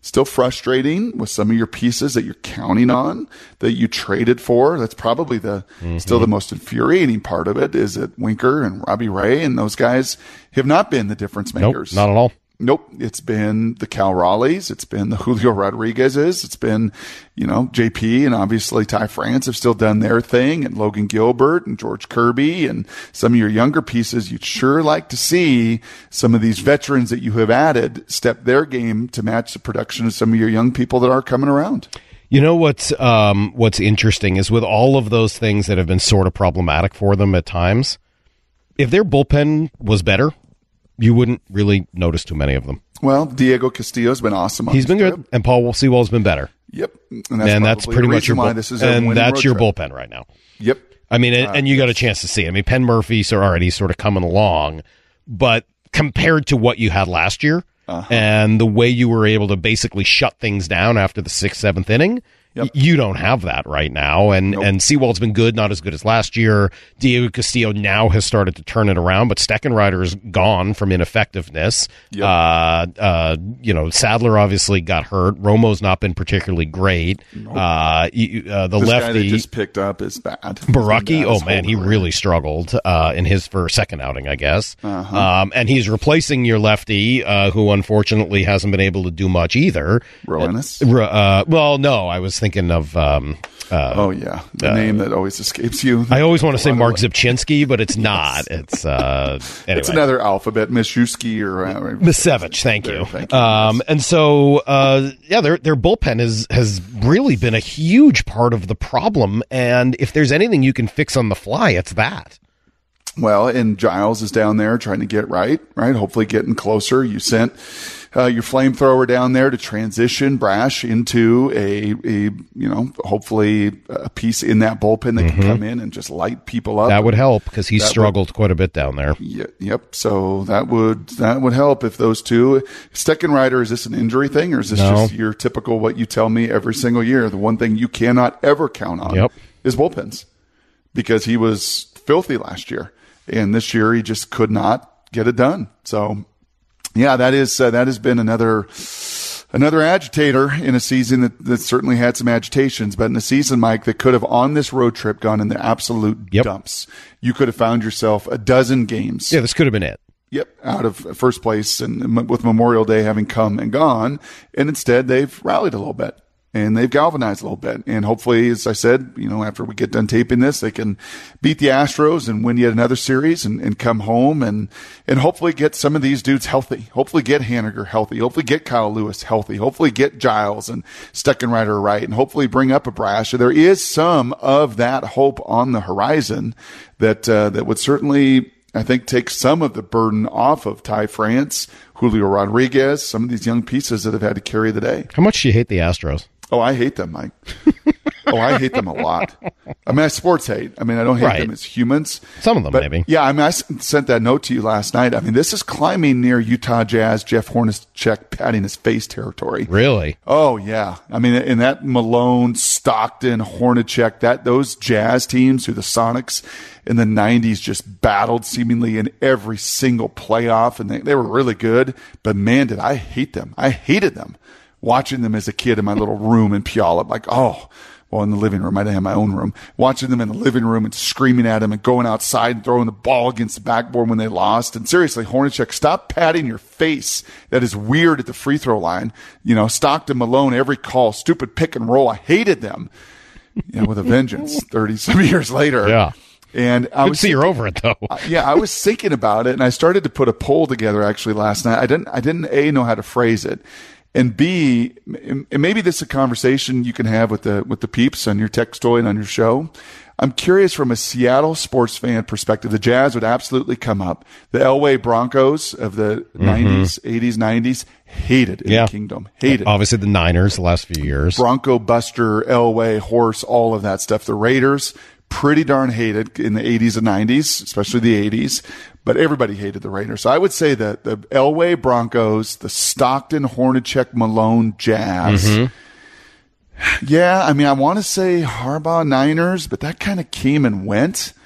Still frustrating with some of your pieces that you're counting on that you traded for. That's probably the mm-hmm. still the most infuriating part of it is that Winker and Robbie Ray and those guys have not been the difference makers. Nope, not at all. Nope. It's been the Cal Raleighs. It's been the Julio Rodriguez's. It's been, you know, J P and obviously Ty France have still done their thing, and Logan Gilbert and George Kirby and some of your younger pieces. You'd sure like to see some of these veterans that you have added step their game to match the production of some of your young people that are coming around. You know what's um, what's interesting is with all of those things that have been sort of problematic for them at times, if their bullpen was better, you wouldn't really notice too many of them. Well, Diego Castillo's been awesome. He's been trip. good, and Paul Sewell's been better. Yep, and that's, and that's pretty much your bull- this is and that's your trip. bullpen right now. Yep. I mean, and, uh, and you got a chance to see. I mean, Penn Murphy's already sort of coming along, but compared to what you had last year uh-huh. and the way you were able to basically shut things down after the sixth, seventh inning. Yep. You don't have that right now, and nope. and Sewell's been good, not as good as last year. Diego Castillo now has started to turn it around, but Steckenrider's gone from ineffectiveness. Yep. Uh, uh, you know, Sadler obviously got hurt. Romo's not been particularly great. Nope. Uh, you, uh, the this lefty guy they just picked up is bad. Baraki, oh man, he really struggled uh, in his first second outing, I guess. Uh-huh. Um, and he's replacing your lefty, uh, who unfortunately hasn't been able to do much either. Rowanus? Uh, uh, well, no, I was thinking of um, uh, oh yeah, the uh, name that always escapes you. I always want to say Mark Zipchinski, but it's not. It's uh, anyway. It's another alphabet, Mishusky or uh, Misevich. Thank you. Thank you. Um, and so uh, yeah, their their bullpen is has really been a huge part of the problem. And if there's anything you can fix on the fly, it's that. Well, and Giles is down there trying to get right, right? Hopefully getting closer. You sent uh, your flamethrower down there to transition Brash into a, a, you know, hopefully a piece in that bullpen that mm-hmm. can come in and just light people up. That would help because he that struggled would, quite a bit down there. Yeah, yep. So that would, that would help if those two. Steckenrider, is this an injury thing or is this no. just your typical what you tell me every single year? The one thing you cannot ever count on yep. is bullpens because he was filthy last year. And this year he just could not get it done. So, yeah, that is uh, that has been another another agitator in a season that, that certainly had some agitations. But in a season, Mike, that could have on this road trip gone in the absolute yep. dumps. You could have found yourself a dozen games. Yeah, this could have been it. Yep, out of first place, and with Memorial Day having come and gone, and instead they've rallied a little bit. And they've galvanized a little bit. And hopefully, as I said, you know, after we get done taping this, they can beat the Astros and win yet another series and, and come home and, and hopefully get some of these dudes healthy. Hopefully get Haniger healthy. Hopefully get Kyle Lewis healthy. Hopefully get Giles and Steckenrider right. And hopefully bring up a Brash. There is some of that hope on the horizon that, uh, that would certainly, I think, take some of the burden off of Ty France, Julio Rodriguez, some of these young pieces that have had to carry the day. How much do you hate the Astros? Oh, I hate them, Mike. oh, I hate them a lot. I mean, I sports hate. I mean, I don't hate right. them as humans. Some of them, but, maybe. Yeah, I mean, I sent that note to you last night. I mean, this is climbing near Utah Jazz, Jeff Hornacek patting his face territory. Really? Oh, yeah. I mean, in that Malone, Stockton, Hornacek, that those Jazz teams who the Sonics in the nineties just battled seemingly in every single playoff, and they, they were really good. But, man, did I hate them. I hated them. Watching them as a kid in my little room in Puyallup, like, oh, well, in the living room. I didn't have my own room. Watching them in the living room and screaming at them and going outside and throwing the ball against the backboard when they lost. And seriously, Hornacek, stop patting your face. That is weird at the free throw line. You know, Stockton, Malone, every call, stupid pick and roll. I hated them, you know, with a vengeance thirty-some years later. Yeah. And I Good was to see you're over it though. yeah, I was thinking about it and I started to put a poll together actually last night. I didn't, I didn't A, know how to phrase it. And B, and maybe this is a conversation you can have with the with the peeps on your text toy and on your show. I'm curious from a Seattle sports fan perspective. The Jazz would absolutely come up. The Elway Broncos of the mm-hmm. nineties, eighties, nineties hated in yeah. the Kingdom. Hated. Obviously the Niners the last few years. Bronco Buster, Elway, Horse, all of that stuff. The Raiders, pretty darn hated in the eighties and nineties, especially the eighties. But everybody hated the Raiders. So I would say that the Elway Broncos, the Stockton, Hornacek, Malone Jazz. Mm-hmm. Yeah, I mean, I want to say Harbaugh Niners, but that kind of came and went.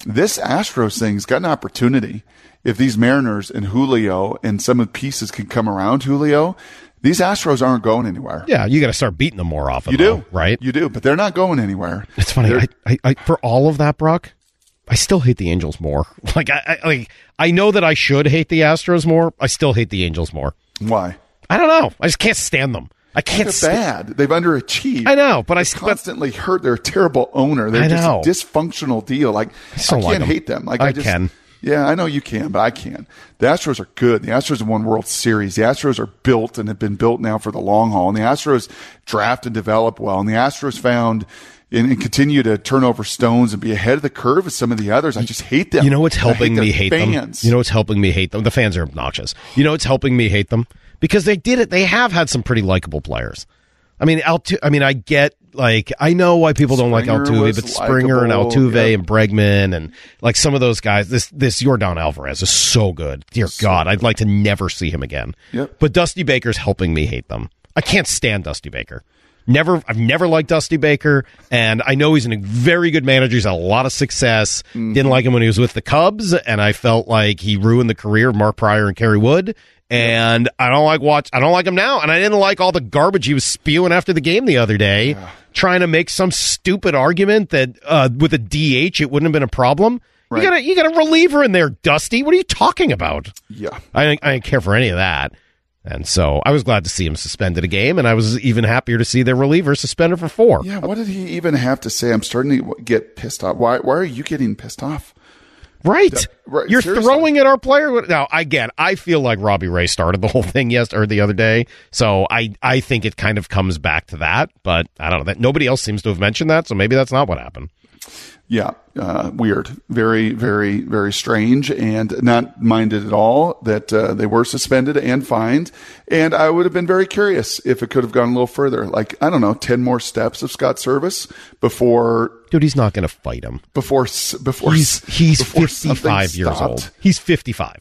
this Astros thing's got an opportunity. If these Mariners and Julio and some of the pieces can come around Julio, these Astros aren't going anywhere. Yeah, you got to start beating them more often. You do, though, right? You do, but they're not going anywhere. It's funny. I, I, I, for all of that, Brock, I still hate the Angels more. Like I, I, like I know that I should hate the Astros more. I still hate the Angels more. Why? I don't know. I just can't stand them. I can't. They're st- bad. They've underachieved. I know, but I They're constantly but, hurt. They're a terrible owner. They're I just know. a dysfunctional deal. Like I, I can't like them. hate them. Like I, I just, can. Yeah, I know you can, but I can. The Astros are good. The Astros have won World Series. The Astros are built and have been built now for the long haul. And the Astros draft and develop well. And the Astros found and, and continue to turn over stones and be ahead of the curve with some of the others. I just hate them. You know what's helping hate me hate fans. them? You know what's helping me hate them? The fans are obnoxious. You know what's helping me hate them? Because they did it. They have had some pretty likable players. I mean, Altu- I mean, I get, like, I know why people don't like Springer Altuve, was but Springer and likable, Altuve yep. and Bregman and, like, some of those guys, this this Yordan Alvarez is so good. Dear So God, good. I'd like to never see him again. Yep. But Dusty Baker's helping me hate them. I can't stand Dusty Baker. Never, I've never liked Dusty Baker, and I know he's a very good manager. He's had a lot of success. Mm-hmm. Didn't like him when he was with the Cubs, and I felt like he ruined the career of Mark Pryor and Kerry Wood. And I don't like watch. I don't like him now, and I didn't like all the garbage he was spewing after the game the other day, yeah. trying to make some stupid argument that uh, with a D H it wouldn't have been a problem. Right. You got a you got a reliever in there, Dusty. What are you talking about? Yeah, I didn't, I didn't care for any of that, and so I was glad to see him suspended a game, and I was even happier to see their reliever suspended for four. Yeah, what did he even have to say? I'm starting to get pissed off. Why? Why are you getting pissed off? Right. Yeah, right. You're Seriously. throwing at our player. Now, again, I feel like Robbie Ray started the whole thing yesterday or the other day. So I, I think it kind of comes back to that. But I don't know. That nobody else seems to have mentioned that. So maybe that's not what happened. Yeah, uh, weird. Very, very, very strange, and not minded at all that uh, they were suspended and fined. And I would have been very curious if it could have gone a little further. Like, I don't know, ten more steps of Scott Service before... Dude, he's not going to fight him. Before... before He's, he's before fifty-five years stopped. old. He's fifty-five.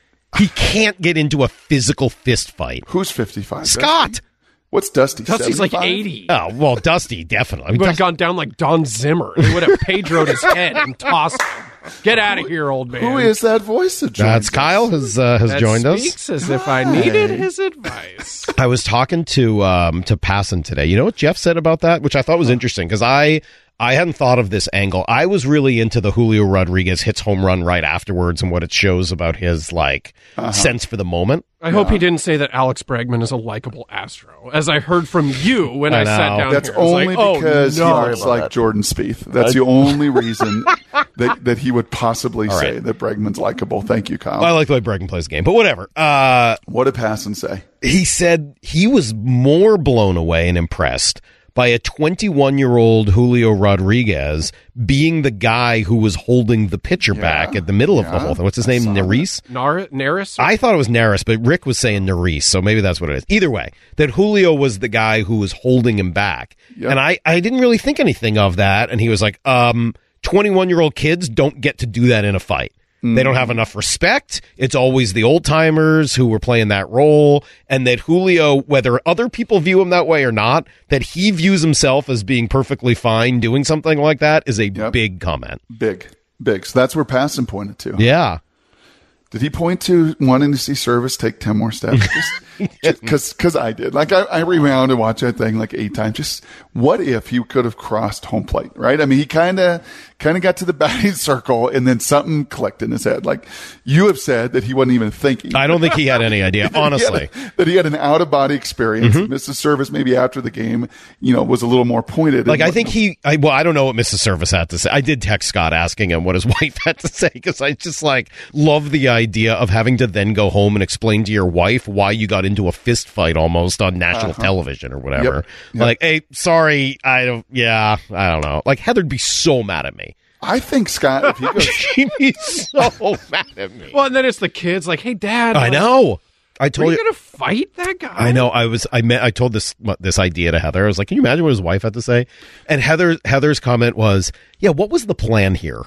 He can't get into a physical fist fight. Who's fifty-five? Scott! Dusty? What's Dusty? Dusty's seventy-five? like eighty. Oh, well, Dusty, definitely. I mean, He would have Dusty, gone down like Don Zimmer. They would have Pedro'd his head and tossed him. Get out of here, old man. Who is that voice that joined that's us? Kyle has, uh, has that joined us. speaks as if I needed his advice. I was talking to um, to Passan today. You know what Jeff said about that, which I thought was interesting, because I I hadn't thought of this angle. I was really into the Julio Rodriguez hits home run right afterwards and what it shows about his like uh-huh. sense for the moment. I hope he didn't say that Alex Bregman is a likable Astro, as I heard from you when I, I sat down That's here. I was only like, because oh, he no. looks like Jordan Spieth. That's the only reason that, that he would possibly All say right. that Bregman's likable. Thank you, Kyle. I like the way Bregman plays the game, but whatever. Uh, what did Passan say? he said he was more blown away and impressed by a twenty-one-year-old Julio Rodriguez being the guy who was holding the pitcher Yeah, back at the middle yeah, of the whole thing. What's his I name? saw Neris? Nar- Naris? I thought it was Naris, but Rick was saying Neris, so maybe that's what it is. Either way, that Julio was the guy who was holding him back. Yep. And I, I didn't really think anything of that. And he was like, um, twenty-one-year-old kids don't get to do that in a fight. They don't have enough respect. It's always the old timers who were playing that role. And that Julio, whether other people view him that way or not, that he views himself as being perfectly fine doing something like that is a Yep. big comment. Big, big. So that's where Passan pointed to. Yeah. Did he point to wanting to see Service take ten more steps? Just because because I did. Like, I, I rewound and watched that thing like eight times. Just what if he could have crossed home plate, right? I mean, he kind of kind of got to the batting circle and then something clicked in his head. Like, you have said that he wasn't even thinking. I don't think he had any idea, honestly. That he had, that he had an out-of-body experience. Mm-hmm. Missus Service, maybe after the game, you know, was a little more pointed. Like, and I think he, I, well, I don't know what Missus Service had to say. I did text Scott asking him what his wife had to say, because I just, like, love the idea of having to then go home and explain to your wife why you got into a fist fight almost on national uh-huh. television or whatever. Yep. Yep. Like, hey, sorry, I don't, yeah, I don't know. Like, Heather'd be so mad at me. I think, Scott, if he goes... She'd be so mad at me. Well, and then it's the kids like, hey, Dad. I like, know. I Are told you you. going to fight that guy? I know. I was. I met. I told this this idea to Heather. I was like, "Can you imagine what his wife had to say?" And Heather Heather's comment was, "Yeah, what was the plan here?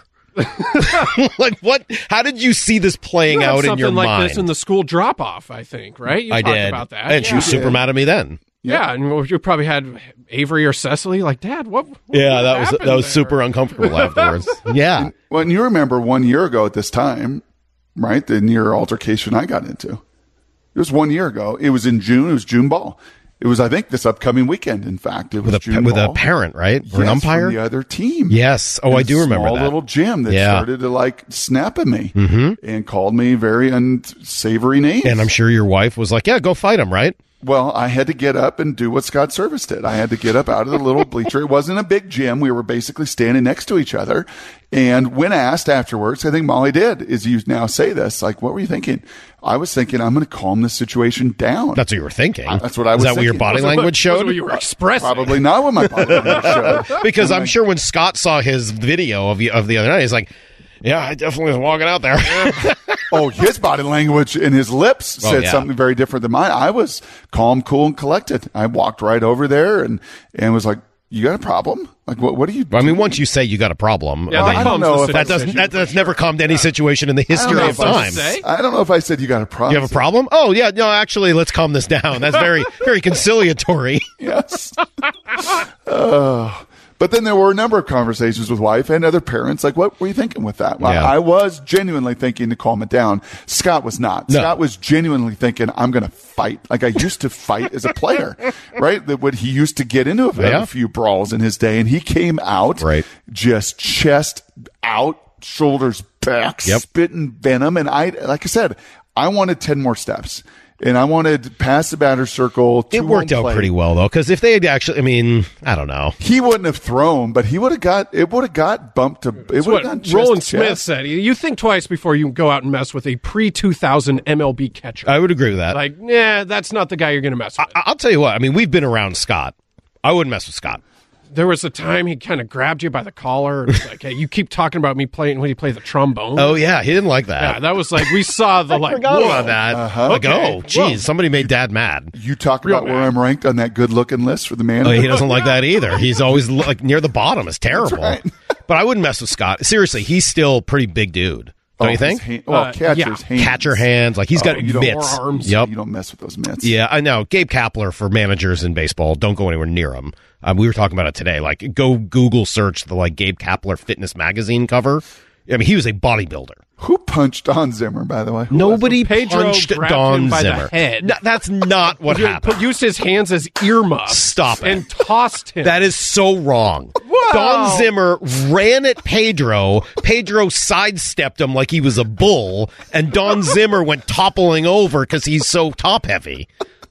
Like, what? How did you see this playing You had out in something your like mind?" this in the school drop-off, I think, right? You I talked did. about that. And she yeah. was super mad at me then. Yeah, and you probably had Avery or Cecily like, Dad, what? what yeah, what that was that was there? super uncomfortable afterwards. Yeah. And, well, and you remember one year ago at this time, right? The near altercation I got into. It was one year ago. It was in June. It was June ball. It was, I think, this upcoming weekend. In fact, it was with a June with ball. a parent, right? Or yes, an umpire, from the other team. Yes. Oh, In I do a remember small that little gym that Yeah. started to like snap at me Mm-hmm. and called me very unsavory names. And I'm sure your wife was like, "Yeah, go fight him," right? Well, I had to get up and do what Scott Service did. I had to get up out of the little bleacher. It wasn't a big gym. We were basically standing next to each other. And when asked afterwards, I think Molly did, is you now say this, like, what were you thinking? I was thinking, I'm going to calm this situation down. That's what you were thinking. That's what I Is was that what your thinking. body Wasn't language what- showed? wasn't what you were expressing. Probably not what my body language showed. Because I'm sure when Scott saw his video of the, of the other night, he's like, "Yeah, I definitely was walking out there." Oh, his body language and his lips Oh, said yeah. something very different than mine. I was calm, cool, and collected. I walked right over there and, and was like, "You got a problem? Like, what, what are you I doing?" mean, once you say you got a problem, Yeah, I mean, I don't know if that doesn't that, that's never calmed any situation in the I don't history know of if I time. say. I don't know if I said you got a problem. You have a problem? Oh yeah, no, actually, let's calm this down. That's very very conciliatory. Yes. uh, but then there were a number of conversations with wife and other parents. Like, what were you thinking with that? Well, Yeah. I was genuinely thinking to calm it down. Scott was not. No. Scott was genuinely thinking, I'm going to fight. Like I used to fight as a player, right? That what he used to get into a, Yeah. a few brawls in his day, and he came out Right. just chest out, shoulders back, Yep. spitting venom. And I, like I said, I wanted ten more steps. And I wanted past the batter circle. It worked out pretty well though, because if they had actually, I mean, I don't know. He wouldn't have thrown, but he would have got it. Would have got bumped to. It That's would what have gone chest Roland to Smith chest. said. You think twice before you go out and mess with a pre two thousand M L B catcher. I would agree with that. Like, nah, that's not the guy you're going to mess with. I, I'll tell you what. I mean, we've been around Scott. I wouldn't mess with Scott. There was a time he kind of grabbed you by the collar and was like, "Hey, you keep talking about me playing when you play the trombone." Oh yeah, he didn't like that. yeah, that was like we saw the like. Forgot whoa. about that. Uh-huh. Like, Okay. oh, geez, Whoa. somebody made Dad mad. You talk Real about where mad. I'm ranked on that good-looking list for the man. Oh, he doesn't like that either. He's always like near the bottom. It's terrible. right. But I wouldn't mess with Scott. Seriously, he's still a pretty big dude. Don't you his think? hand- well, Uh, catcher's yeah. hands. Catcher hands, like he's Oh, got you don't- mitts. Forearms. Yep. You don't mess with those mitts. Yeah, I know. Gabe Kapler for managers in baseball. Don't go anywhere near him. Um, we were talking about it today. Like, go Google search the like Gabe Kapler Fitness Magazine cover. I mean, he was a bodybuilder. Who punched Don Zimmer, by the way? Who Nobody Pedro punched grabbed Don him by the Zimmer. head. No, that's not what He happened. put- used his hands as earmuffs. Stop it. And tossed him. That is so wrong. Wow. Don Zimmer ran at Pedro. Pedro sidestepped him like he was a bull, and Don Zimmer went toppling over because he's so top heavy.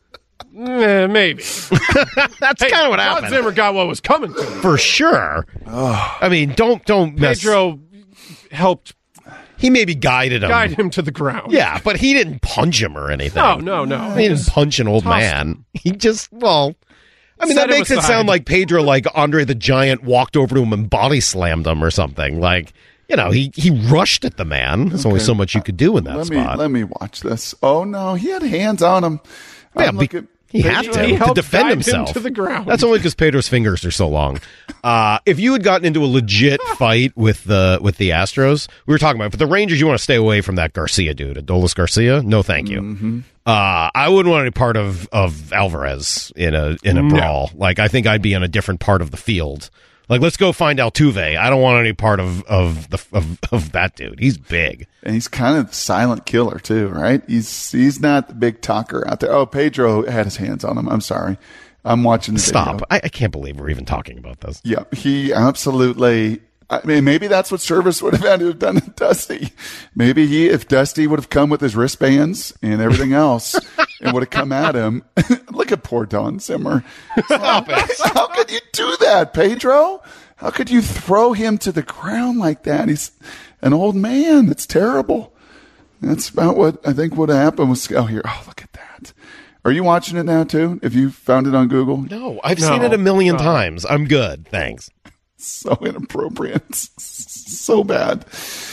Eh, maybe. That's Hey, kind of what Don happened. Zimmer got what was coming to him. For sure. I mean, don't don't mess. Pedro helped He maybe guided him. guide him to the ground. Yeah, but he didn't punch him or anything. No, no, no. He didn't punch an old Tossed man. He just, well, I mean, Set that him makes it aside. sound like Pedro, like Andre the Giant, walked over to him and body slammed him or something. Like, you know, he, he rushed at the man. There's only so much you could do in that Let spot. me let me watch this. Oh no, he had hands on him. Yeah, I'm be- looking- he had He to, to helped defend guide him himself to the ground. That's only because Pedro's fingers are so long. Uh, if you had gotten into a legit fight with the with the Astros, we were talking about it, but the Rangers, you want to stay away from that Garcia dude, Adolis Garcia. No, thank you. Mm-hmm. Uh, I wouldn't want any part of of Alvarez in a in a No. brawl. Like, I think I'd be in a different part of the field. Like, let's go find Altuve. I don't want any part of of the of, of that dude. He's big. And he's kind of the silent killer too, right? He's he's not the big talker out there. Oh, Pedro had his hands on him. I'm sorry. I'm watching the Stop. video. I, I can't believe we're even talking about this. Yeah, he absolutely. I mean, maybe that's what Service would have had to have done to Dusty. Maybe he, if Dusty would have come with his wristbands and everything else, and would have come at him. Look at poor Don Zimmer. Stop it. How could you do that, Pedro? How could you throw him to the ground like that? He's an old man. It's terrible. That's about what I think would have happened with. Oh, here. Oh, look at that. Are you watching it now too? If you found it on Google, No, I've No. seen it a million No. times. I'm good. Thanks. so inappropriate, so bad.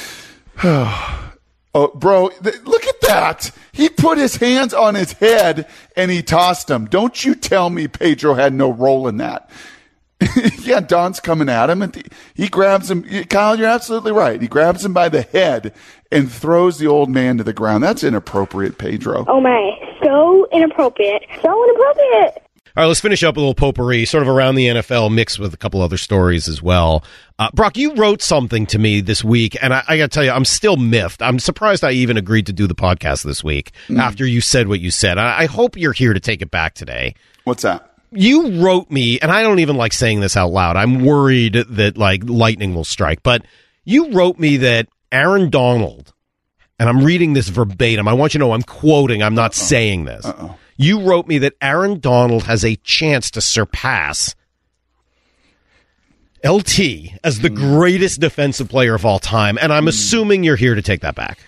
Oh, bro, th- look at that. He put his hands on his head and he tossed him. Don't you tell me Pedro had no role in that. Yeah, Don's coming at him and th- he grabs him. Kyle, you're absolutely right. He grabs him by the head and throws the old man to the ground. That's inappropriate, Pedro. Oh my, so inappropriate. So inappropriate. All right, let's finish up with a little potpourri, sort of around the N F L, mixed with a couple other stories as well. Uh, Brock, you wrote something to me this week, and I, I got to tell you, I'm still miffed. I'm surprised I even agreed to do the podcast this week mm. after you said what you said. I, I hope you're here to take it back today. What's that? You wrote me, and I don't even like saying this out loud. I'm worried that, like, lightning will strike. But you wrote me that Aaron Donald, and I'm reading this verbatim. I want you to know I'm quoting. I'm not Uh-oh. saying this. Uh-oh. You wrote me that Aaron Donald has a chance to surpass L T as the mm. greatest defensive player of all time, and I'm mm. assuming you're here to take that back.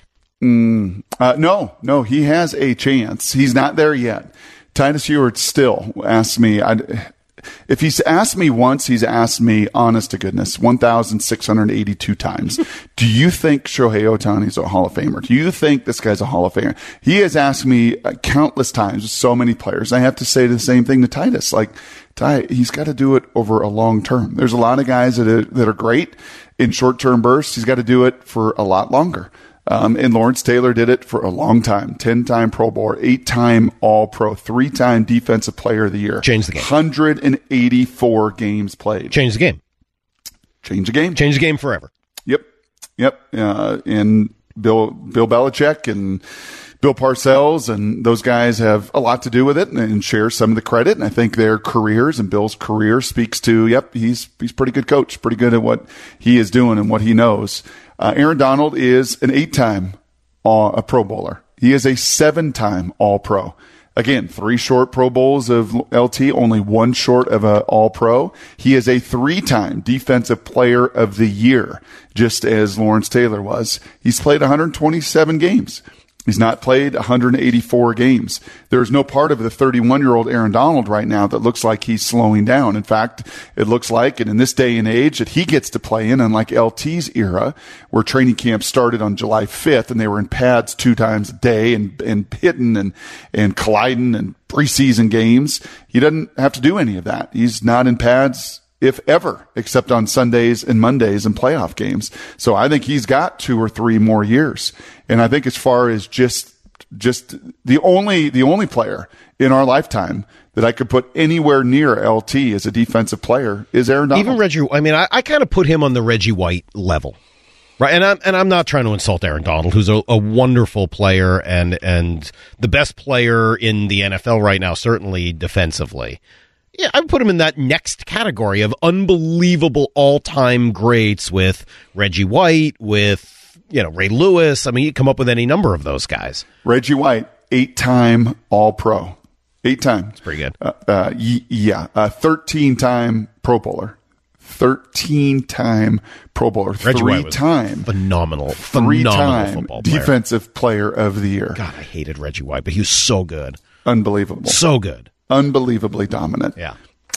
Mm. Uh, no, no, he has a chance. He's not there yet. Titus Ewert still asks me, I'd, if he's asked me once, he's asked me, honest to goodness, one thousand six hundred eighty-two times, do you think Shohei Ohtani's a Hall of Famer? Do you think this guy's a Hall of Famer? He has asked me countless times, so many players. I have to say the same thing to Titus. Like, Ty, he's got to do it over a long term. There's a lot of guys that are, that are great in short-term bursts. He's got to do it for a lot longer. Um, and Lawrence Taylor did it for a long time. ten-time Pro Bowler, eight-time All-Pro, three-time Defensive Player of the Year. Change the game. one hundred eighty-four games played. Change the game. Change the game. Change the game forever. Yep. Yep. Uh, and Bill Bill Belichick and Bill Parcells and those guys have a lot to do with it and, and share some of the credit. And I think their careers and Bill's career speaks to, yep, he's he's pretty good coach, pretty good at what he is doing and what he knows. Uh, Aaron Donald is an eight-time all, a Pro Bowler. He is a seven-time All-Pro. Again, three short Pro Bowls of L T, only one short of an All-Pro. He is a three-time Defensive Player of the Year, just as Lawrence Taylor was. He's played one hundred twenty-seven games. He's not played one hundred eighty-four games. There's no part of the thirty-one-year-old Aaron Donald right now that looks like he's slowing down. In fact, it looks like, and in this day and age, that he gets to play in, unlike L T's era, where training camp started on July fifth, and they were in pads two times a day and, and hitting and, and colliding and preseason games. He doesn't have to do any of that. He's not in pads, if ever, except on Sundays and Mondays and playoff games. So I think he's got two or three more years. And I think as far as just just the only the only player in our lifetime that I could put anywhere near L T as a defensive player is Aaron Donald. Even Reggie, I mean, I, I kind of put him on the Reggie White level. Right, and I'm and I'm not trying to insult Aaron Donald, who's a, a wonderful player and and the best player in the N F L right now, certainly defensively. Yeah, I would put him in that next category of unbelievable all-time greats with Reggie White, with, you know, Ray Lewis. I mean, you come up with any number of those guys. Reggie White, eight-time All-Pro. Eight-time. That's pretty good. Uh, uh, y- yeah, uh, thirteen-time Pro Bowler. thirteen-time Pro Bowler. Reggie White was Three-time. Phenomenal. Phenomenal Three-time football player. Defensive Player of the Year. God, I hated Reggie White, but he was so good. Unbelievable. So good. Unbelievably dominant. Yeah.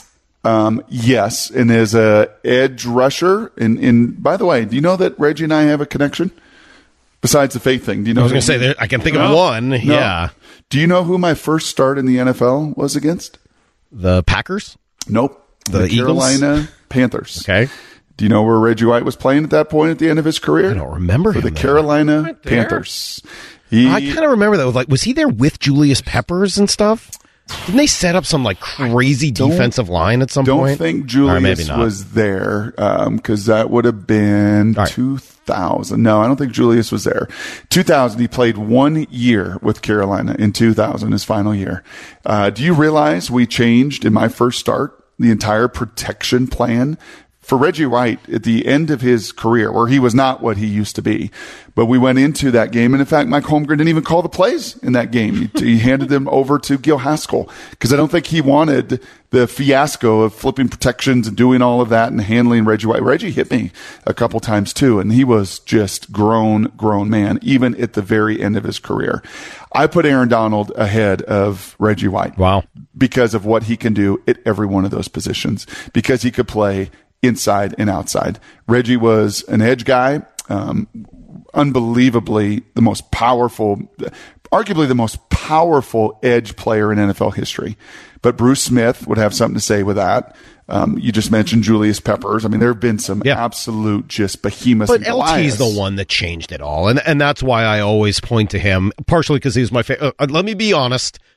Um, yes, and as a edge rusher, and, and by the way, do you know that Reggie and I have a connection? Besides the faith thing, do you know? I was going to say, there, I can think no. of one. No. Yeah. Do you know who my first start in the N F L was against? The Packers? Nope. The, the Eagles? Carolina Panthers. Okay. Do you know where Reggie White was playing at that point at the end of his career? I don't remember For him the there. Carolina Right Panthers. He, I kind of remember that. Like, was he there with Julius Peppers and stuff? Didn't they set up some like crazy defensive line at some don't point? Don't think Julius was there because um, that would have been right. two thousand. No, I don't think Julius was there. two thousand, he played one year with Carolina in two thousand, his final year. Uh, do you realize we changed in my first start the entire protection plan for Reggie White at the end of his career, where he was not what he used to be? But we went into that game, and in fact, Mike Holmgren didn't even call the plays in that game. He, he handed them over to Gil Haskell because I don't think he wanted the fiasco of flipping protections and doing all of that and handling Reggie White. Reggie hit me a couple times too, and he was just grown, grown man, even at the very end of his career. I put Aaron Donald ahead of Reggie White. Wow. Because of what he can do at every one of those positions, because he could play inside and outside. Reggie was an edge guy, um, unbelievably the most powerful, arguably the most powerful edge player in N F L history. But Bruce Smith would have something to say with that. Um, you just mentioned Julius Peppers. I mean, there have been some yeah. absolute just behemoths. But L T's the one that changed it all. And and that's why I always point to him, partially because he was my favorite. Uh, let me be honest.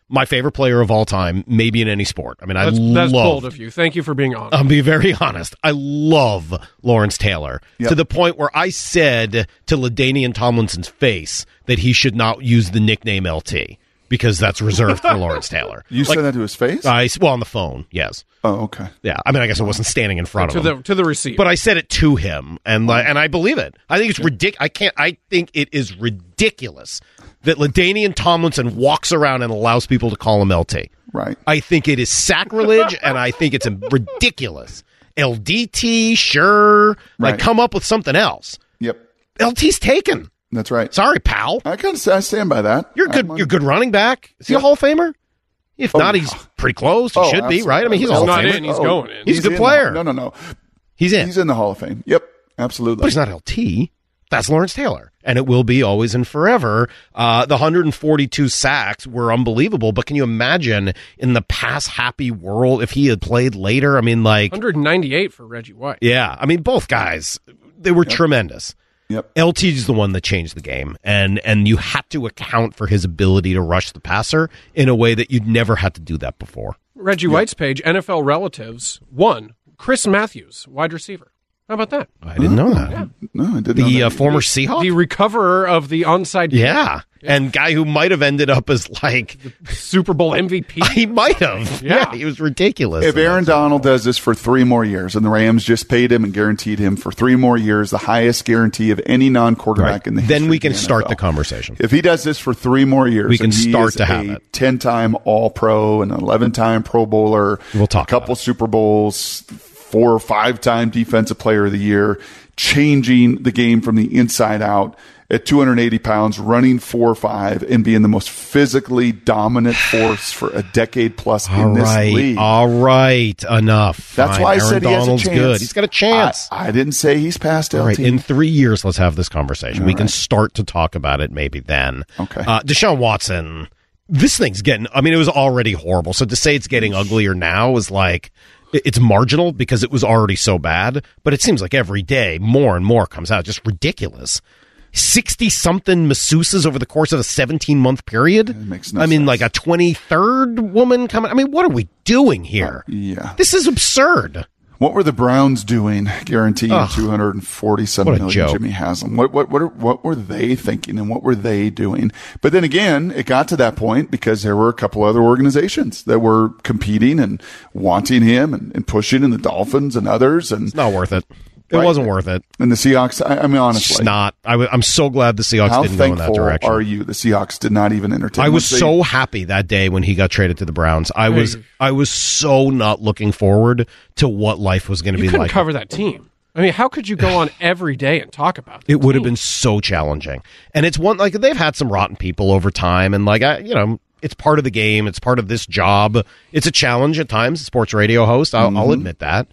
my favorite player of all time, maybe in any sport. I mean, that's, I that's love. bold of you. Thank you for being honest. I'll be very honest. I love Lawrence Taylor yep. to the point where I said to LaDainian Tomlinson's face that he should not use the nickname L T because that's reserved for Lawrence Taylor. You like, said that to his face? I well on the phone. Yes. Oh, okay. Yeah. I mean, I guess I wasn't standing in front to of the, him to the receiver, but I said it to him, and like, and I believe it. I think it's ridiculous. I can't. I think it is ridiculous that LaDainian Tomlinson walks around and allows people to call him L T. Right. I think it is sacrilege, and I think it's ridiculous. L D T, sure. Like, right. come up with something else. Yep. L T's taken. That's right. Sorry, pal. I kind of I stand by that. You're good. I'm, You're good running back. Is he yep. a Hall of Famer? If oh, not, he's pretty close. He oh, should absolutely. be, right? I mean, he's a he's Hall of not Famer. in. He's oh, going in. He's, he's a good in player. The, no, no, no. He's in. He's in the Hall of Fame. Yep. Absolutely. But he's not L T. That's Lawrence Taylor, and it will be always and forever. Uh, the one hundred forty-two sacks were unbelievable, but can you imagine in the pass-happy world if he had played later? I mean, like... one hundred ninety-eight for Reggie White. Yeah, I mean, both guys, they were yep. tremendous. Yep. L T's the one that changed the game, and and you had to account for his ability to rush the passer in a way that you'd never had to do that before. Reggie yep. White's page, N F L relatives, one, Chris Matthews, wide receiver. How about that? I didn't know that. Yeah. No, I didn't The know uh, that. former Seahawk? The recoverer of the onside kick. Yeah. yeah, and guy who might have ended up as, like... The Super Bowl M V P? He might have. Yeah, yeah he was ridiculous. If Aaron Donald does this for three more years, and the Rams just paid him and guaranteed him for three more years, the highest guarantee of any non-quarterback right. in the history Then we can of the start N F L. the conversation. If he does this for three more years, we can and he start is to have a it. ten-time All-Pro, an eleven-time Pro Bowler, we'll talk a couple Super Bowls, four or five-time Defensive Player of the Year, changing the game from the inside out at two hundred eighty pounds, running four or five, and being the most physically dominant force for a decade plus all in this right, league. All right, enough. That's Fine. why I Aaron said Donald's he has a chance. good. He's got a chance. I, I didn't say he's past L T. All right, in three years, let's have this conversation. All we right. can start to talk about it maybe then. Okay. Uh, Deshaun Watson, this thing's getting, I mean, it was already horrible. So to say it's getting uglier now is like, it's marginal because it was already so bad, but it seems like every day more and more comes out. Just ridiculous. sixty-something masseuses over the course of a seventeen-month period? It makes no I mean, sense. like a twenty-third woman coming. I mean, what are we doing here? Uh, yeah. This is absurd. What were the Browns doing, guaranteeing Ugh. two hundred forty-seven What a million? joke. Jimmy Haslam. What what what are, what were they thinking, and what were they doing? But then again, it got to that point because there were a couple other organizations that were competing and wanting him and, and pushing, and the Dolphins and others, and It's not worth it. It Right. wasn't worth it. and the Seahawks. I, I mean, honestly, It's not. I w- I'm so glad the Seahawks how didn't go in that thankful direction. are you? The Seahawks did not even entertain. I was Once they- so happy that day when he got traded to the Browns. I was Hey. I was so not looking forward to what life was going to You be couldn't like. cover that team. I mean, how could you go on every day and talk about It would have team? been so challenging. And it's one like they've had some rotten people over time, and like I, you know, it's part of the game. It's part of this job. It's a challenge at times. Sports radio host, I'll, Mm-hmm. I'll admit that.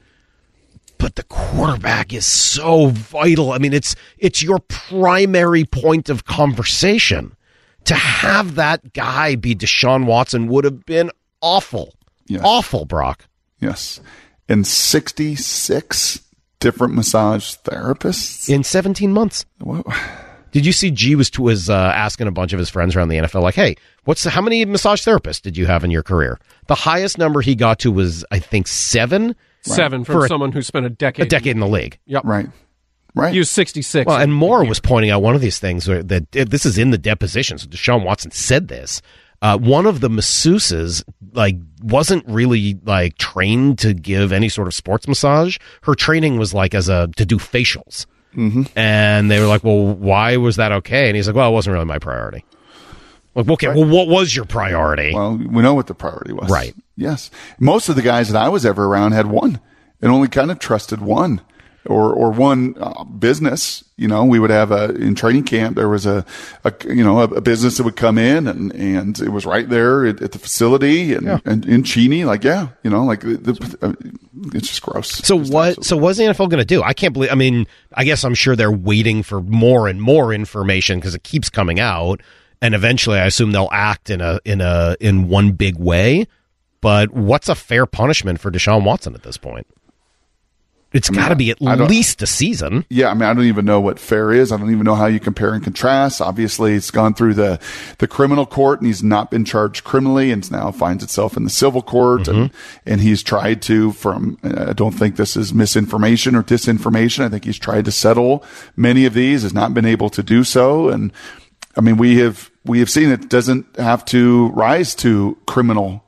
But the quarterback is so vital. I mean, it's it's your primary point of conversation. To have that guy be Deshaun Watson would have been awful. Yes. Awful, Brock. Yes, and sixty-six different massage therapists. In seventeen months. What? Did you see G was was uh, asking a bunch of his friends around the N F L, like, hey, what's the, how many massage therapists did you have in your career? The highest number he got to was, I think, seven. Seven from For a- someone who spent a decade. A decade in the league. Yep. Right, right. He was sixty-six. Well, and Moore was pointing out one of these things where that this is in the deposition. So Deshaun Watson said this. Uh, one of the masseuses like wasn't really like trained to give any sort of sports massage. Her training was like as a to do facials. Mm-hmm. And they were like, "Well, why was that okay?" And he's like, "Well, it wasn't really my priority." Like, okay, Right. well, what was your priority? Well, we know what the priority was. Right. Yes. Most of the guys that I was ever around had one and only kind of trusted one or, or one uh, business. You know, we would have a, in training camp, there was a, a you know, a, a business that would come in and, and it was right there at, at the facility and, Yeah. and in Cheney. Like, yeah, you know, like the, the, uh, it's just gross. So Just what? absolutely. So what's the N F L going to do? I can't believe. I mean, I guess I'm sure they're waiting for more and more information because it keeps coming out, and eventually, I assume they'll act in a in a in one big way. But what's a fair punishment for Deshaun Watson at this point? It's got to be at least a season. Yeah, I mean, I don't even know what fair is. I don't even know how you compare and contrast. Obviously, it's gone through the, the criminal court, and he's not been charged criminally, and now finds itself in the civil court. Mm-hmm. And, and he's tried to, from, I don't think this is misinformation or disinformation. I think he's tried to settle many of these, has not been able to do so. And I mean, we have, we have seen it doesn't have to rise to criminal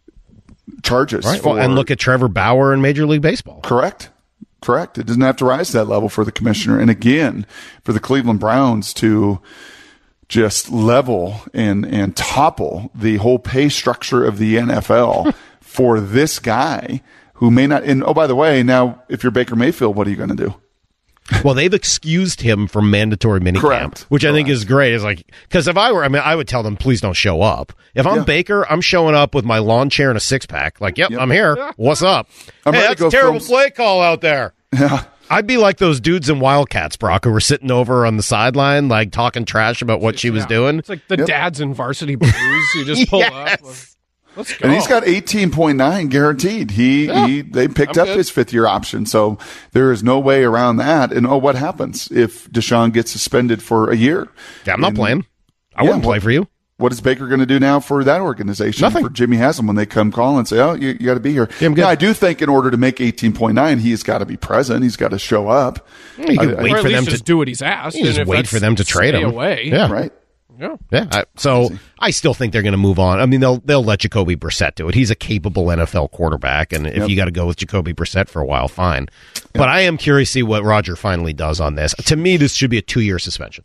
charges. Right. For, well, and look at Trevor Bauer in Major League Baseball. Correct. Correct. It doesn't have to rise to that level for the commissioner. And again, for the Cleveland Browns to just level and, and topple the whole pay structure of the N F L for this guy who may not. And oh, by the way, now if you're Baker Mayfield, what are you going to do? Well, they've excused him from mandatory minicamp, which Correct. I think is great. It's like, because if I were, I mean, I would tell them, please don't show up. If I'm Yeah. Baker, I'm showing up with my lawn chair and a six pack. Like, yep, Yep. I'm here. What's up? I'm hey, ready to that's go a terrible film- play call out there. Yeah. I'd be like those dudes in Wildcats, Brock, who were sitting over on the sideline, like talking trash about what she was Yeah. doing. It's like the Yep. dads in Varsity Blues. You just pull Yes. up. Let's go. And he's got eighteen point nine guaranteed. He, Yeah. he, they picked I'm up good. his fifth year option. So there is no way around that. And oh, what happens if Deshaun gets suspended for a year? Yeah, I'm not And playing. I Yeah, wouldn't play what- for you. What is Baker going to do now for that organization? Nothing. For Jimmy Haslam when they come call and say, oh, you, you got to be here. Yeah, I'm good. Now, I do think in order to make eighteen point nine, he's got to be present. He's got to show up. You can I- I- wait or at for least them just to do what he's asked. You just and if wait that's for them to trade stay him. away. Yeah. Right. Yeah. Yeah. I, so I still think they're going to move on. I mean, they'll they'll let Jacoby Brissett do it. He's a capable N F L quarterback, and if Yep. you got to go with Jacoby Brissett for a while, fine. But I am curious to see what Roger finally does on this. To me, this should be a two year suspension.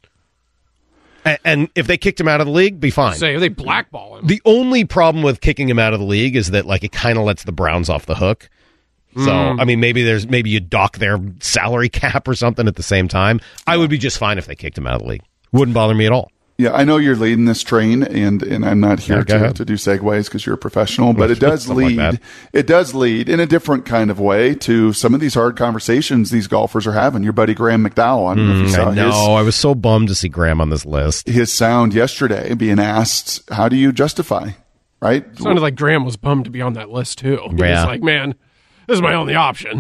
And, and if they kicked him out of the league, be fine. Say they blackball him. The only problem with kicking him out of the league is that like it kind of lets the Browns off the hook. So I mean, maybe there's maybe you dock their salary cap or something at the same time. I would be just fine if they kicked him out of the league. Wouldn't bother me at all. Yeah, I know you're leading this train, and, and I'm not here Yeah, go to, ahead. to do segues because you're a professional, but it does Something like lead. that. It does lead in a different kind of way to some of these hard conversations these golfers are having. Your buddy Graham McDowell, I don't know if you saw I know. his, I was so bummed to see Graham on this list. his sound yesterday being asked, how do you justify, right? Sounded like Graham was bummed to be on that list too. He Yeah. was like, man, this is my only option.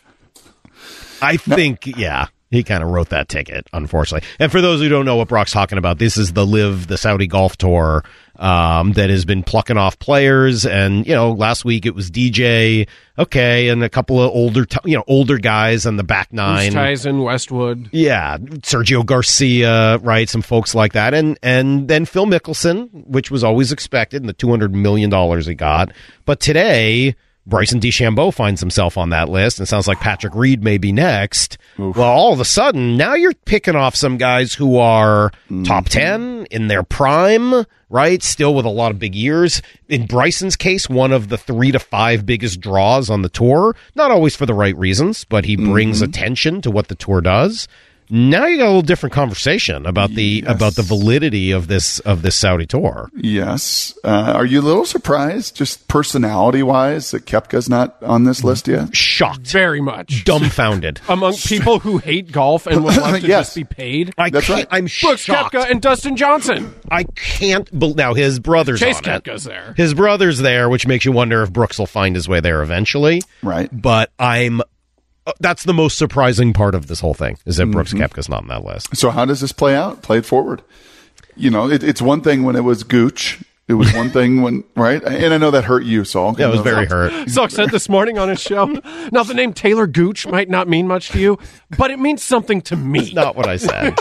I think, yeah, he kind of wrote that ticket, unfortunately. And for those who don't know what Brock's talking about, this is the Live, the Saudi Golf Tour, um, that has been plucking off players. And, you know, last week it was D J, okay, and a couple of older, t- you know, older guys on the back nine. Tyson, Westwood. Yeah, Sergio Garcia, right? Some folks like that, and and then Phil Mickelson, which was always expected, and the two hundred million dollars he got. But today, Bryson DeChambeau finds himself on that list, and it sounds like Patrick Reed may be next. Oof. Well, all of a sudden, now you're picking off some guys who are mm-hmm. top ten in their prime, right? Still with a lot of big years. In Bryson's case, one of the three to five biggest draws on the tour. Not always for the right reasons, but he brings mm-hmm. attention to what the tour does. Now you got a little different conversation about the yes. about the validity of this of this Saudi tour. Yes. Uh, are you a little surprised, just personality wise, that Koepka's not on this list yet? Shocked, very much, dumbfounded among people who hate golf and would love to yes. just be paid. I That's can't, right. I'm Brooks shocked. Koepka and Dustin Johnson. I can't believe now his brother's Chase on it. Koepka's there. His brother's there, which makes you wonder if Brooks will find his way there eventually. Right. But I'm. Uh, that's the most surprising part of this whole thing is that Brooks mm-hmm. Koepka's not on that list. So how does this play out? Play it forward. You know, it, it's one thing when it was Gooch. It was one thing when, right? And I know that hurt you, Saul. Yeah, it was very hurt. Salk said this morning on his show, now the name Taylor Gooch might not mean much to you, but it means something to me. It's not what I said.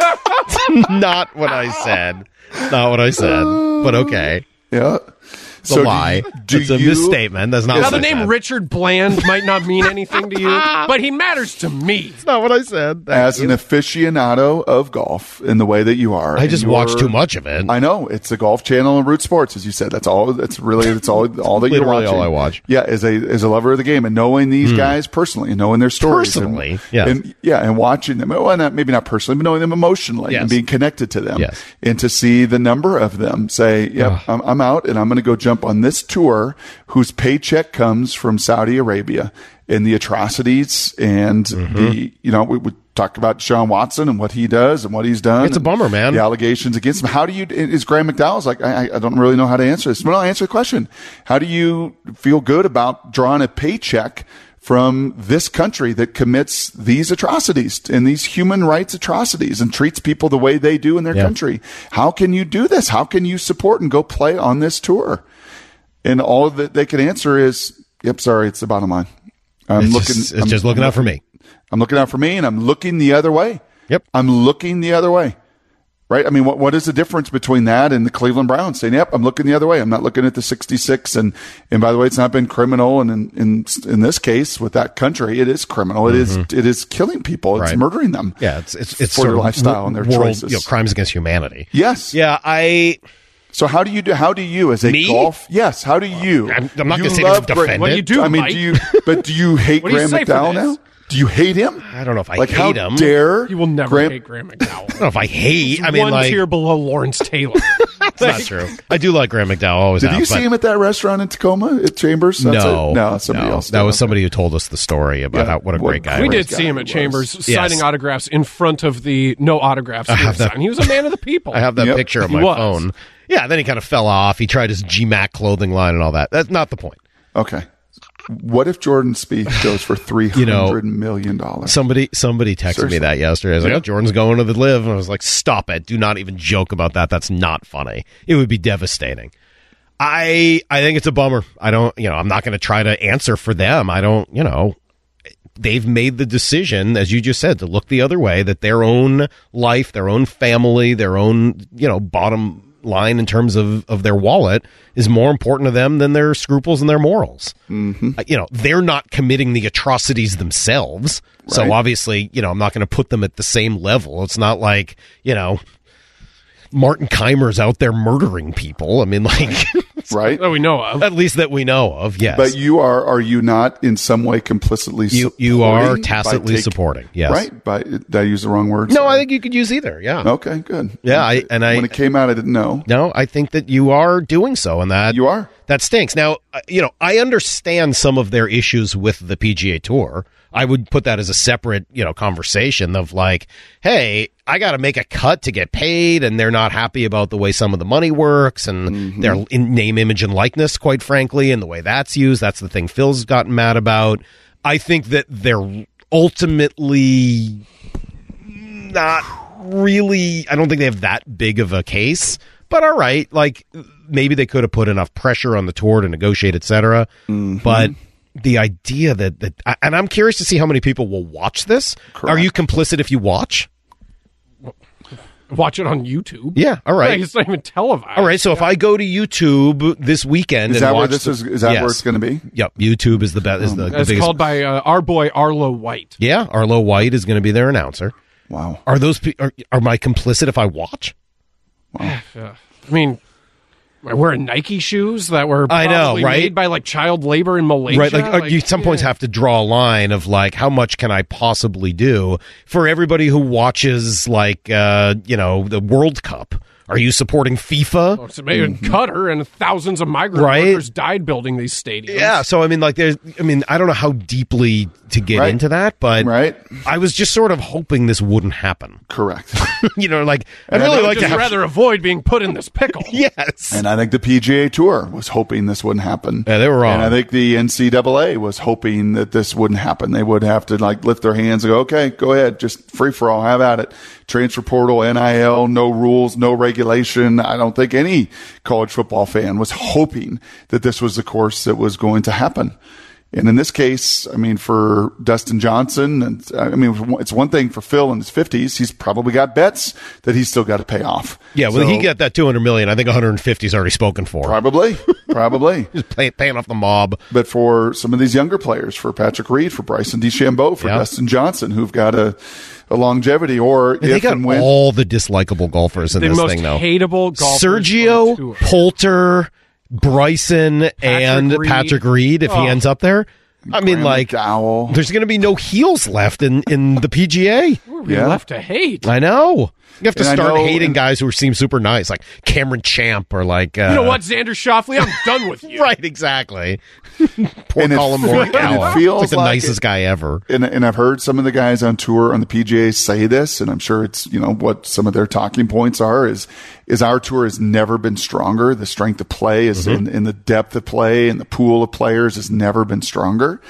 Not what I said. Not what I said. But okay. Yeah. It's a lie. Do it's a you, misstatement. That's not now what the I name said. Richard Bland might not mean anything to you, but he matters to me. It's not what I said. Thank as you. an aficionado of golf in the way that you are. I just and watch you're- too much of it. I know. It's the Golf Channel and Root Sports, as you said. That's all. That's really. That's all. All that you're Literally watching. all I watch. Yeah, as a as a lover of the game and knowing these guys personally, and knowing their stories, Personally, and, yes. and yeah, and watching them. Well, not maybe not personally, but knowing them emotionally Yes. and being connected to them. Yes. And to see the number of them say, "Yep, I'm, I'm out, and I'm going to go jump on this tour." Whose paycheck comes from Saudi Arabia and the atrocities and Mm-hmm. the, you know, we would talk about Deshaun Watson and what he does and what he's done. It's a and bummer, man. The allegations against him. How do you, is Graham McDowell's like, I, I don't really know how to answer this. Well, I'll answer the question. How do you feel good about drawing a paycheck from this country that commits these atrocities and these human rights atrocities and treats people the way they do in their yeah. country. How can you do this? How can you support and go play on this tour? And all that they can answer is, yep, sorry, it's the bottom line. I'm it's looking. Just, it's I'm, just looking I'm out for me. I'm looking out for me, and I'm looking the other way. Yep. I'm looking the other way. Right? I mean, what what is the difference between that and the Cleveland Browns saying, yep, I'm looking the other way. I'm not looking at the sixty-six. And, and by the way, it's not been criminal. And in, in, in this case, with that country, it is criminal. It mm-hmm. is it is killing people. It's right. murdering them. Yeah, it's it's, it's for sort their of lifestyle and their world, choices. You know, crimes against humanity. Yes. Yeah, I... So how do you do? How do you, as a Me? golf? Yes. How do you? I'm, I'm not you going to say love to Gra- defend What do it. you do, I mean, Mike? do you? But do you hate What do you Graham say for McDowell this? now? Do you hate him? I don't know if I like hate how him. dare You will never Graham, hate Graham McDowell. I don't know if I hate. I mean, one like tier below Lawrence Taylor. that's not true. I do like Graham McDowell. Always Did have, you see but him at that restaurant in Tacoma at Chambers? That's no, it? no, somebody no. else. That did. was Okay. somebody who told us the story about Yeah. how what a What great guy. We he did was. see him he at was. Chambers Yes. signing autographs in front of the no autographs have that- sign. He was a man of the people. I have that Yep. picture on He my was. phone. Yeah, then he kind of fell off. He tried his G MAC clothing line and all that. That's not the point. Okay. What if Jordan Spieth goes for three You know, hundred million dollars? Somebody somebody texted Seriously. me that yesterday. I was like, Yeah. oh, Jordan's going to the live. And I was like, stop it. Do not even joke about that. That's not funny. It would be devastating. I I think it's a bummer. I don't, you know, I'm not going to try to answer for them. I don't, you know, they've made the decision, as you just said, to look the other way, that their own life, their own family, their own, you know, bottom line in terms of, of their wallet is more important to them than their scruples and their morals. Mm-hmm. Uh, you know, they're not committing the atrocities themselves. So Right. obviously, you know, I'm not going to put them at the same level. It's not like, you know, Martin Keimer's out there murdering people. I mean, like, Right? that we know of. at least that we know of, yes. But you are, are you not in some way complicitly You supporting? you are by tacitly take- supporting, yes. Right? By, did I use the wrong word? No, Sorry. I think you could use either, yeah. Okay, good. Yeah, I- and I- When it came out, I didn't know. No, I think that you are doing so, and that You are? that stinks. Now, uh, you know, I understand some of their issues with the P G A Tour. I would put that as a separate, you know, conversation of like, hey, I got to make a cut to get paid, and they're not happy about the way some of the money works and Mm-hmm. their in name, image, and likeness, quite frankly, and the way that's used. That's the thing Phil's gotten mad about. I think that they're ultimately not really, I don't think they have that big of a case, but all right, like maybe they could have put enough pressure on the tour to negotiate, et cetera. Mm-hmm. But the idea that, that, and I'm curious to see how many people will watch this. Correct. Are you complicit if you watch? Watch it on YouTube. Yeah, all right. Like, it's not even televised. All right, so if I go to YouTube this weekend Is and that where watch this the- is? Is that Yes. where it's going to be? Yep, YouTube is the best. Is the, the It's biggest. called by uh, our boy Arlo White. Yeah, Arlo White is going to be their announcer. Wow. Are those pe- are, are my complicit if I watch? Yeah. I mean, we're wearing Nike shoes that were I know, probably right? made by like child labor in Malaysia. Right, like, uh, you at some yeah. points have to draw a line of like, how much can I possibly do for everybody who watches like, uh, you know, the World Cup? Are you supporting FIFA? Oh, it's made in Qatar, and thousands of migrant Right. workers died building these stadiums. Yeah, so I mean, like, there's, I mean, I don't know how deeply to get Right. into that, but Right. I was just sort of hoping this wouldn't happen. Correct. you know, like, I'd And I really would like to Just have. rather avoid being put in this pickle. yes. And I think the P G A Tour was hoping this wouldn't happen. Yeah, they were wrong. And I think the N C double A was hoping that this wouldn't happen. They would have to like lift their hands and go, okay, go ahead, just free for all, have at it. Transfer portal, N I L, no rules, no regulation. I don't think any college football fan was hoping that this was the course that was going to happen. And in this case, I mean, for Dustin Johnson, and I mean, it's one thing for Phil in his fifties. He's probably got bets that he's still got to pay off. Yeah, well, So- he got that two hundred million. I think one hundred fifty is already spoken for. Probably, probably. Just pay, paying off the mob. But for some of these younger players, for Patrick Reed, for Bryson DeChambeau, for Yeah. Dustin Johnson, who've got a, a longevity, or They if got and when. all the dislikable golfers in The this most thing, though. hateable golfers on the Sergio, tour. Poulter, Bryson, and Reed. Patrick Reed, if Oh. he ends up there. I mean, Graham like, McDowell. there's going to be no heels left in, in the P G A. Who are we Yeah. left to hate? I know. You have to And I start know- hating and- guys who seem super nice, like Cameron Champ or like. Uh, You know what, Xander Schauffele? I'm done with you. Right, exactly. Poor And it Colin fe- Morikawa. and it feels It's like the like nicest it- guy ever. And, and I've heard some of the guys on tour on the P G A say this, and I'm sure it's, you know, what some of their talking points are is, is our tour has never been stronger. The strength of play is Mm-hmm. in, in the depth of play and the pool of players has never been stronger.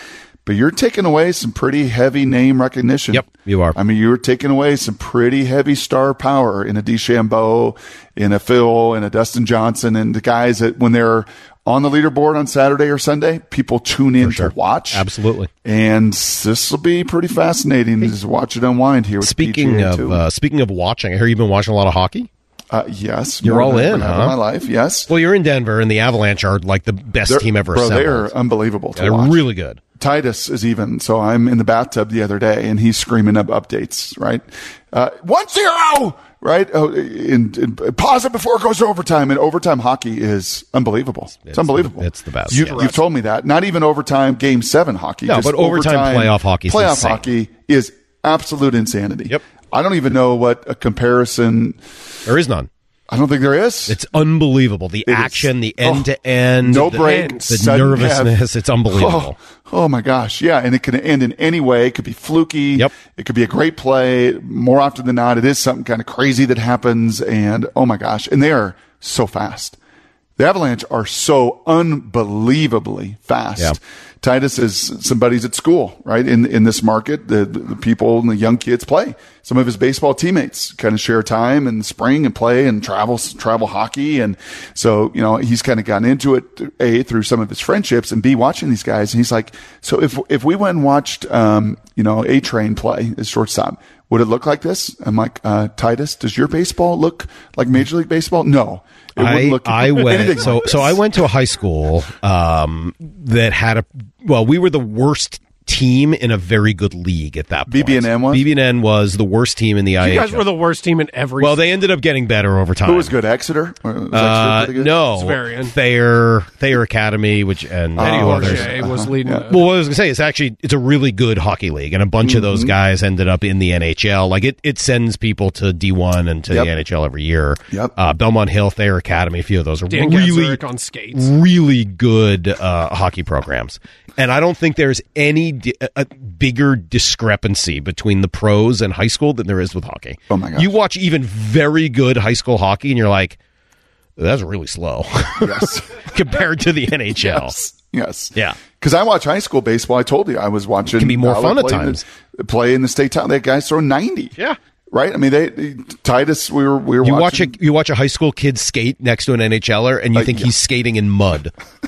but you're taking away some pretty heavy name recognition. Yep, you are. I mean, you're taking away some pretty heavy star power in a DeChambeau, in a Phil, in a Dustin Johnson, and the guys that when they're on the leaderboard on Saturday or Sunday, people tune in sure. to watch. Absolutely. And this will be pretty fascinating to just watch it unwind here with Speaking P G A of too. Uh, speaking of watching, I hear you've been watching a lot of hockey. Uh, yes. You're more all than in, ever huh? In my life, yes. Well, you're in Denver, and the Avalanche are like the best They're- team ever bro, assembled. They're unbelievable to They're watch. really good. Titus is even, so I'm in the bathtub the other day, and he's screaming up updates, right? Uh, one zero, right? Oh, and, and pause it before it goes to overtime. And overtime hockey is unbelievable. It's, It's unbelievable. the- it's the best, You, yes. You've told me that. Not even overtime game seven hockey. No, just but overtime playoff hockey is Playoff insane. hockey is absolute insanity. Yep. I don't even know what a comparison. There is none. I don't think there is. It's unbelievable. The It is. action, the Oh, end to end, no the, break, the sudden nervousness. death. It's unbelievable. Oh, oh my gosh, yeah, and it can end in any way. It could be fluky. Yep. It could be a great play. More often than not, it is something kind of crazy that happens. And oh my gosh, and they are so fast. The Avalanche are so unbelievably fast. Yeah. Titus is some buddies at school, right? In in this market, the, the people and the young kids play. Some of his baseball teammates kind of share time in the spring and play and travel travel hockey. And so, you know, he's kind of gotten into it, A, through some of his friendships, and B, watching these guys. And he's like, so if if we went and watched, um, you know, A-Train play as shortstop, would it look like this? I'm like, uh, Titus, does your baseball look like Major League Baseball? No. It I, wouldn't look I anything went like so this. so I went to a high school um, that had a well we were the worst team in a very good league at that point. B B N N was? B B N N was the worst team in the I H L. You guys were the worst team in every. Well, they ended up getting better over time. Who was good? Exeter? Or was Exeter Uh, pretty good? no, Severian. Thayer, Thayer Academy, which and Eddie few others. Orshey was leading. Yeah. the- Well, what I was gonna say is actually it's a really good hockey league, and a bunch of those Mm-hmm. guys ended up in the N H L. Like it, it sends people to D one and to Yep. the N H L every year. Yep. Uh, Belmont Hill, Thayer Academy, a few of those are Dan really, Gatzerick on skates. really good uh, hockey programs. And I don't think there's any di- a bigger discrepancy between the pros and high school than there is with hockey. Oh my gosh. You watch even very good high school hockey, and you're like, that's really slow Yes. compared to the N H L. Yes. Yes. Yeah. Because I watch high school baseball. I told you I was watching. Can be more Ballard fun at play in times. The, play in the state town. That guy's throwing ninety. Yeah. Right. I mean, they, they Titus. We were we were You watch watching. a you watch a high school kid skate next to an N H L er, and you Uh, think yeah. he's skating in mud.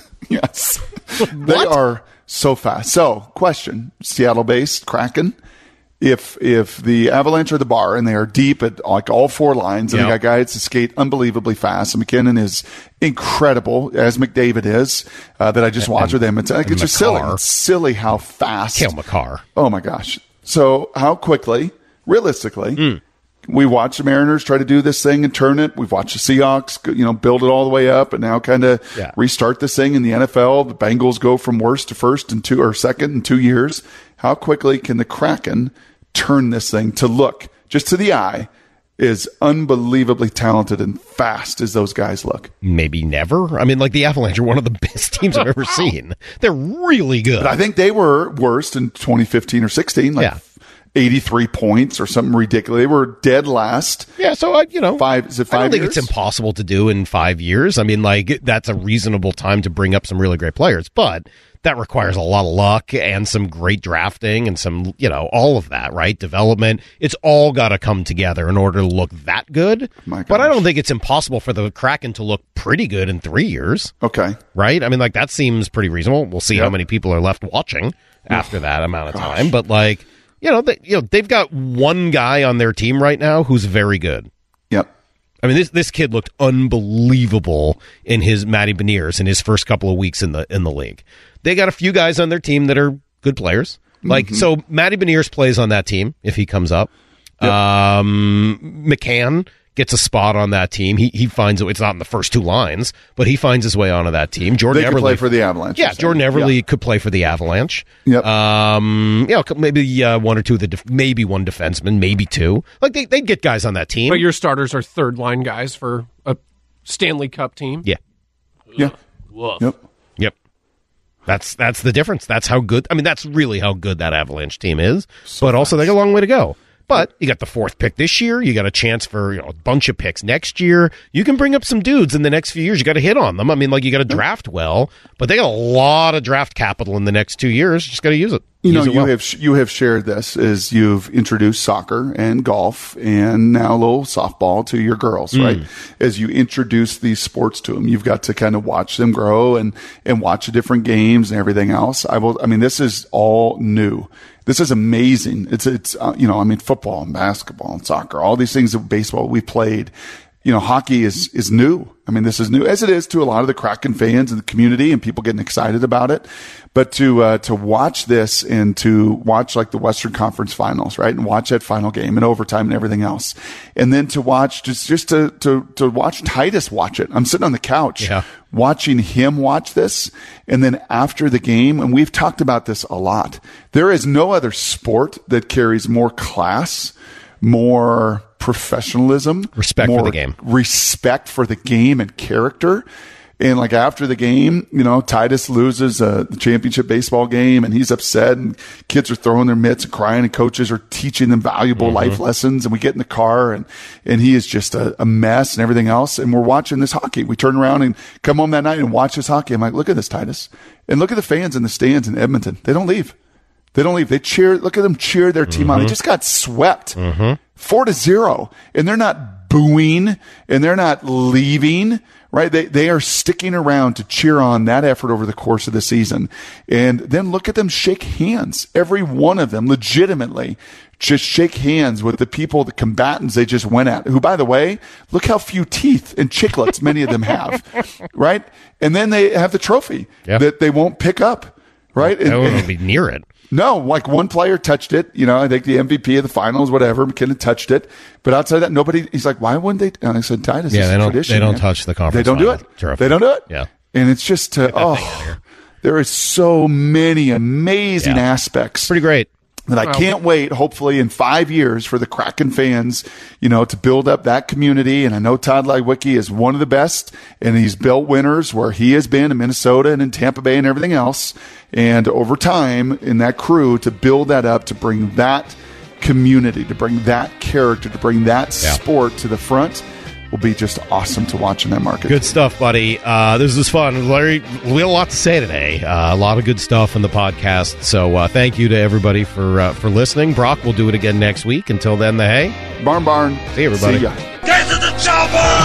Yes. They are so fast. So, question: Seattle-based Kraken. If if the Avalanche are the bar and they are deep at like all four lines, and Yeah. they got guys to skate unbelievably fast, and McKinnon is incredible as McDavid is. Uh, that I just watch with him. It's like and it's just silly. McCarr. It's silly how fast. Kale McCarr. Oh my gosh. So how quickly, realistically, Mm. we watch the Mariners try to do this thing and turn it. We've watched the Seahawks, you know, build it all the way up and now kind of Yeah. restart this thing in the N F L. The Bengals go from worst to first in two or second in two years. How quickly can the Kraken turn this thing to look just to the eye is unbelievably talented and fast as those guys look? Maybe never. I mean, like the Avalanche are one of the best teams I've ever seen. They're really good. But I think they were worst in twenty fifteen or sixteen, like Yeah. eighty-three points or something ridiculous. They were dead last. Yeah, so I, you know, Five- is it I five don't think years? it's impossible to do in five years. I mean, like that's a reasonable time to bring up some really great players, but that requires a lot of luck and some great drafting and some, you know, all of that, right? Development. It's all got to come together in order to look that good. My But I gosh. don't think it's impossible for the Kraken to look pretty good in three years. Okay. Right? I mean, like that seems pretty reasonable. We'll see how Yep. many people are left watching after that amount of time. But like, you know, they, you know, they've got one guy on their team right now who's very good. Yep. I mean, this this kid looked unbelievable in his Matty Beniers in his first couple of weeks in the in the league. They got a few guys on their team that are good players. Like so, Matty Beniers plays on that team if he comes up. Um, McCann gets a spot on that team. He he finds it. It's not in the first two lines, but he finds his way onto that team. Jordan They could Everly play for the Avalanche. Yeah, you're saying. Jordan Everly Yeah. could play for the Avalanche. Yep. Um, you know, maybe uh, one or two of the def- maybe one defenseman, maybe two. Like they they'd get guys on that team. But your starters are third line guys for a Stanley Cup team. yeah. Yeah. Yep. Yep. That's that's the difference. That's how good. I mean, that's really how good that Avalanche team is. but also, they got a long way to go. But you got the fourth pick this year. You got a chance for you know a bunch of picks next year. You can bring up some dudes in the next few years. You got to hit on them. I mean, like you got to draft well, but they got a lot of draft capital in the next two years. Just got to use it. You know, use it you well. have you have shared this as you've introduced soccer and golf and now a little softball to your girls, Mm. right? As you introduce these sports to them, you've got to kind of watch them grow and and watch the different games and everything else. I will. I mean, this is all new. This is amazing. It's it's uh, you know, I mean, football and basketball and soccer, all these things of baseball we played. You know, hockey is is new. I mean, this is new, as it is to a lot of the Kraken fans in the community and people getting excited about it. But to uh, to watch this and to watch like the Western Conference Finals, right, and watch that final game and overtime and everything else, and then to watch just just to to to watch Titus watch it. I'm sitting on the couch yeah. watching him watch this, and then after the game, and we've talked about this a lot. There is no other sport that carries more class, more professionalism, respect more for the game, respect for the game and character. And like after the game, you know, Titus loses a championship baseball game and he's upset and kids are throwing their mitts and crying and coaches are teaching them valuable mm-hmm. life lessons. And we get in the car and, and he is just a, a mess and everything else. And we're watching this hockey. We turn around and come home that night and watch this hockey. I'm like, look at this, Titus. And look at the fans in the stands in Edmonton. They don't leave. They don't leave. They cheer. Look at them cheer their team mm-hmm. on. They just got swept mm-hmm. four to zero. And they're not booing and they're not leaving. Right? They they are sticking around to cheer on that effort over the course of the season. And then look at them shake hands. Every one of them legitimately just shake hands with the people, the combatants they just went at, who, by the way, look how few teeth and chiclets many of them have. Right? And then they have the trophy yep. that they won't pick up. Right? They and, won't be near it. No, like one player touched it. You know, I think the M V P of the finals, whatever, McKinnon touched it. But outside of that, nobody. He's like, why wouldn't they? And I said, Titus, yeah, is they don't. Tradition, they don't man. touch the conference. They don't do it. Trophy. They don't do it. Yeah, and it's just uh, oh, there is so many amazing yeah. aspects. Pretty great. That I can't wait, hopefully in five years for the Kraken fans, you know, to build up that community. And I know Todd Leiweke is one of the best, and he's built winners where he has been in Minnesota and in Tampa Bay and everything else. And over time in that crew to build that up, to bring that community, to bring that character, to bring that yeah. sport to the front will be just awesome to watch in that market. Good stuff, buddy. Uh, this was fun. Larry, we had a lot to say today. Uh, a lot of good stuff in the podcast. So uh, thank you to everybody for uh, for listening. Brock, we'll do it again next week. Until then, the hey. Barn Barn. See you, everybody. See ya. Get to the chopper!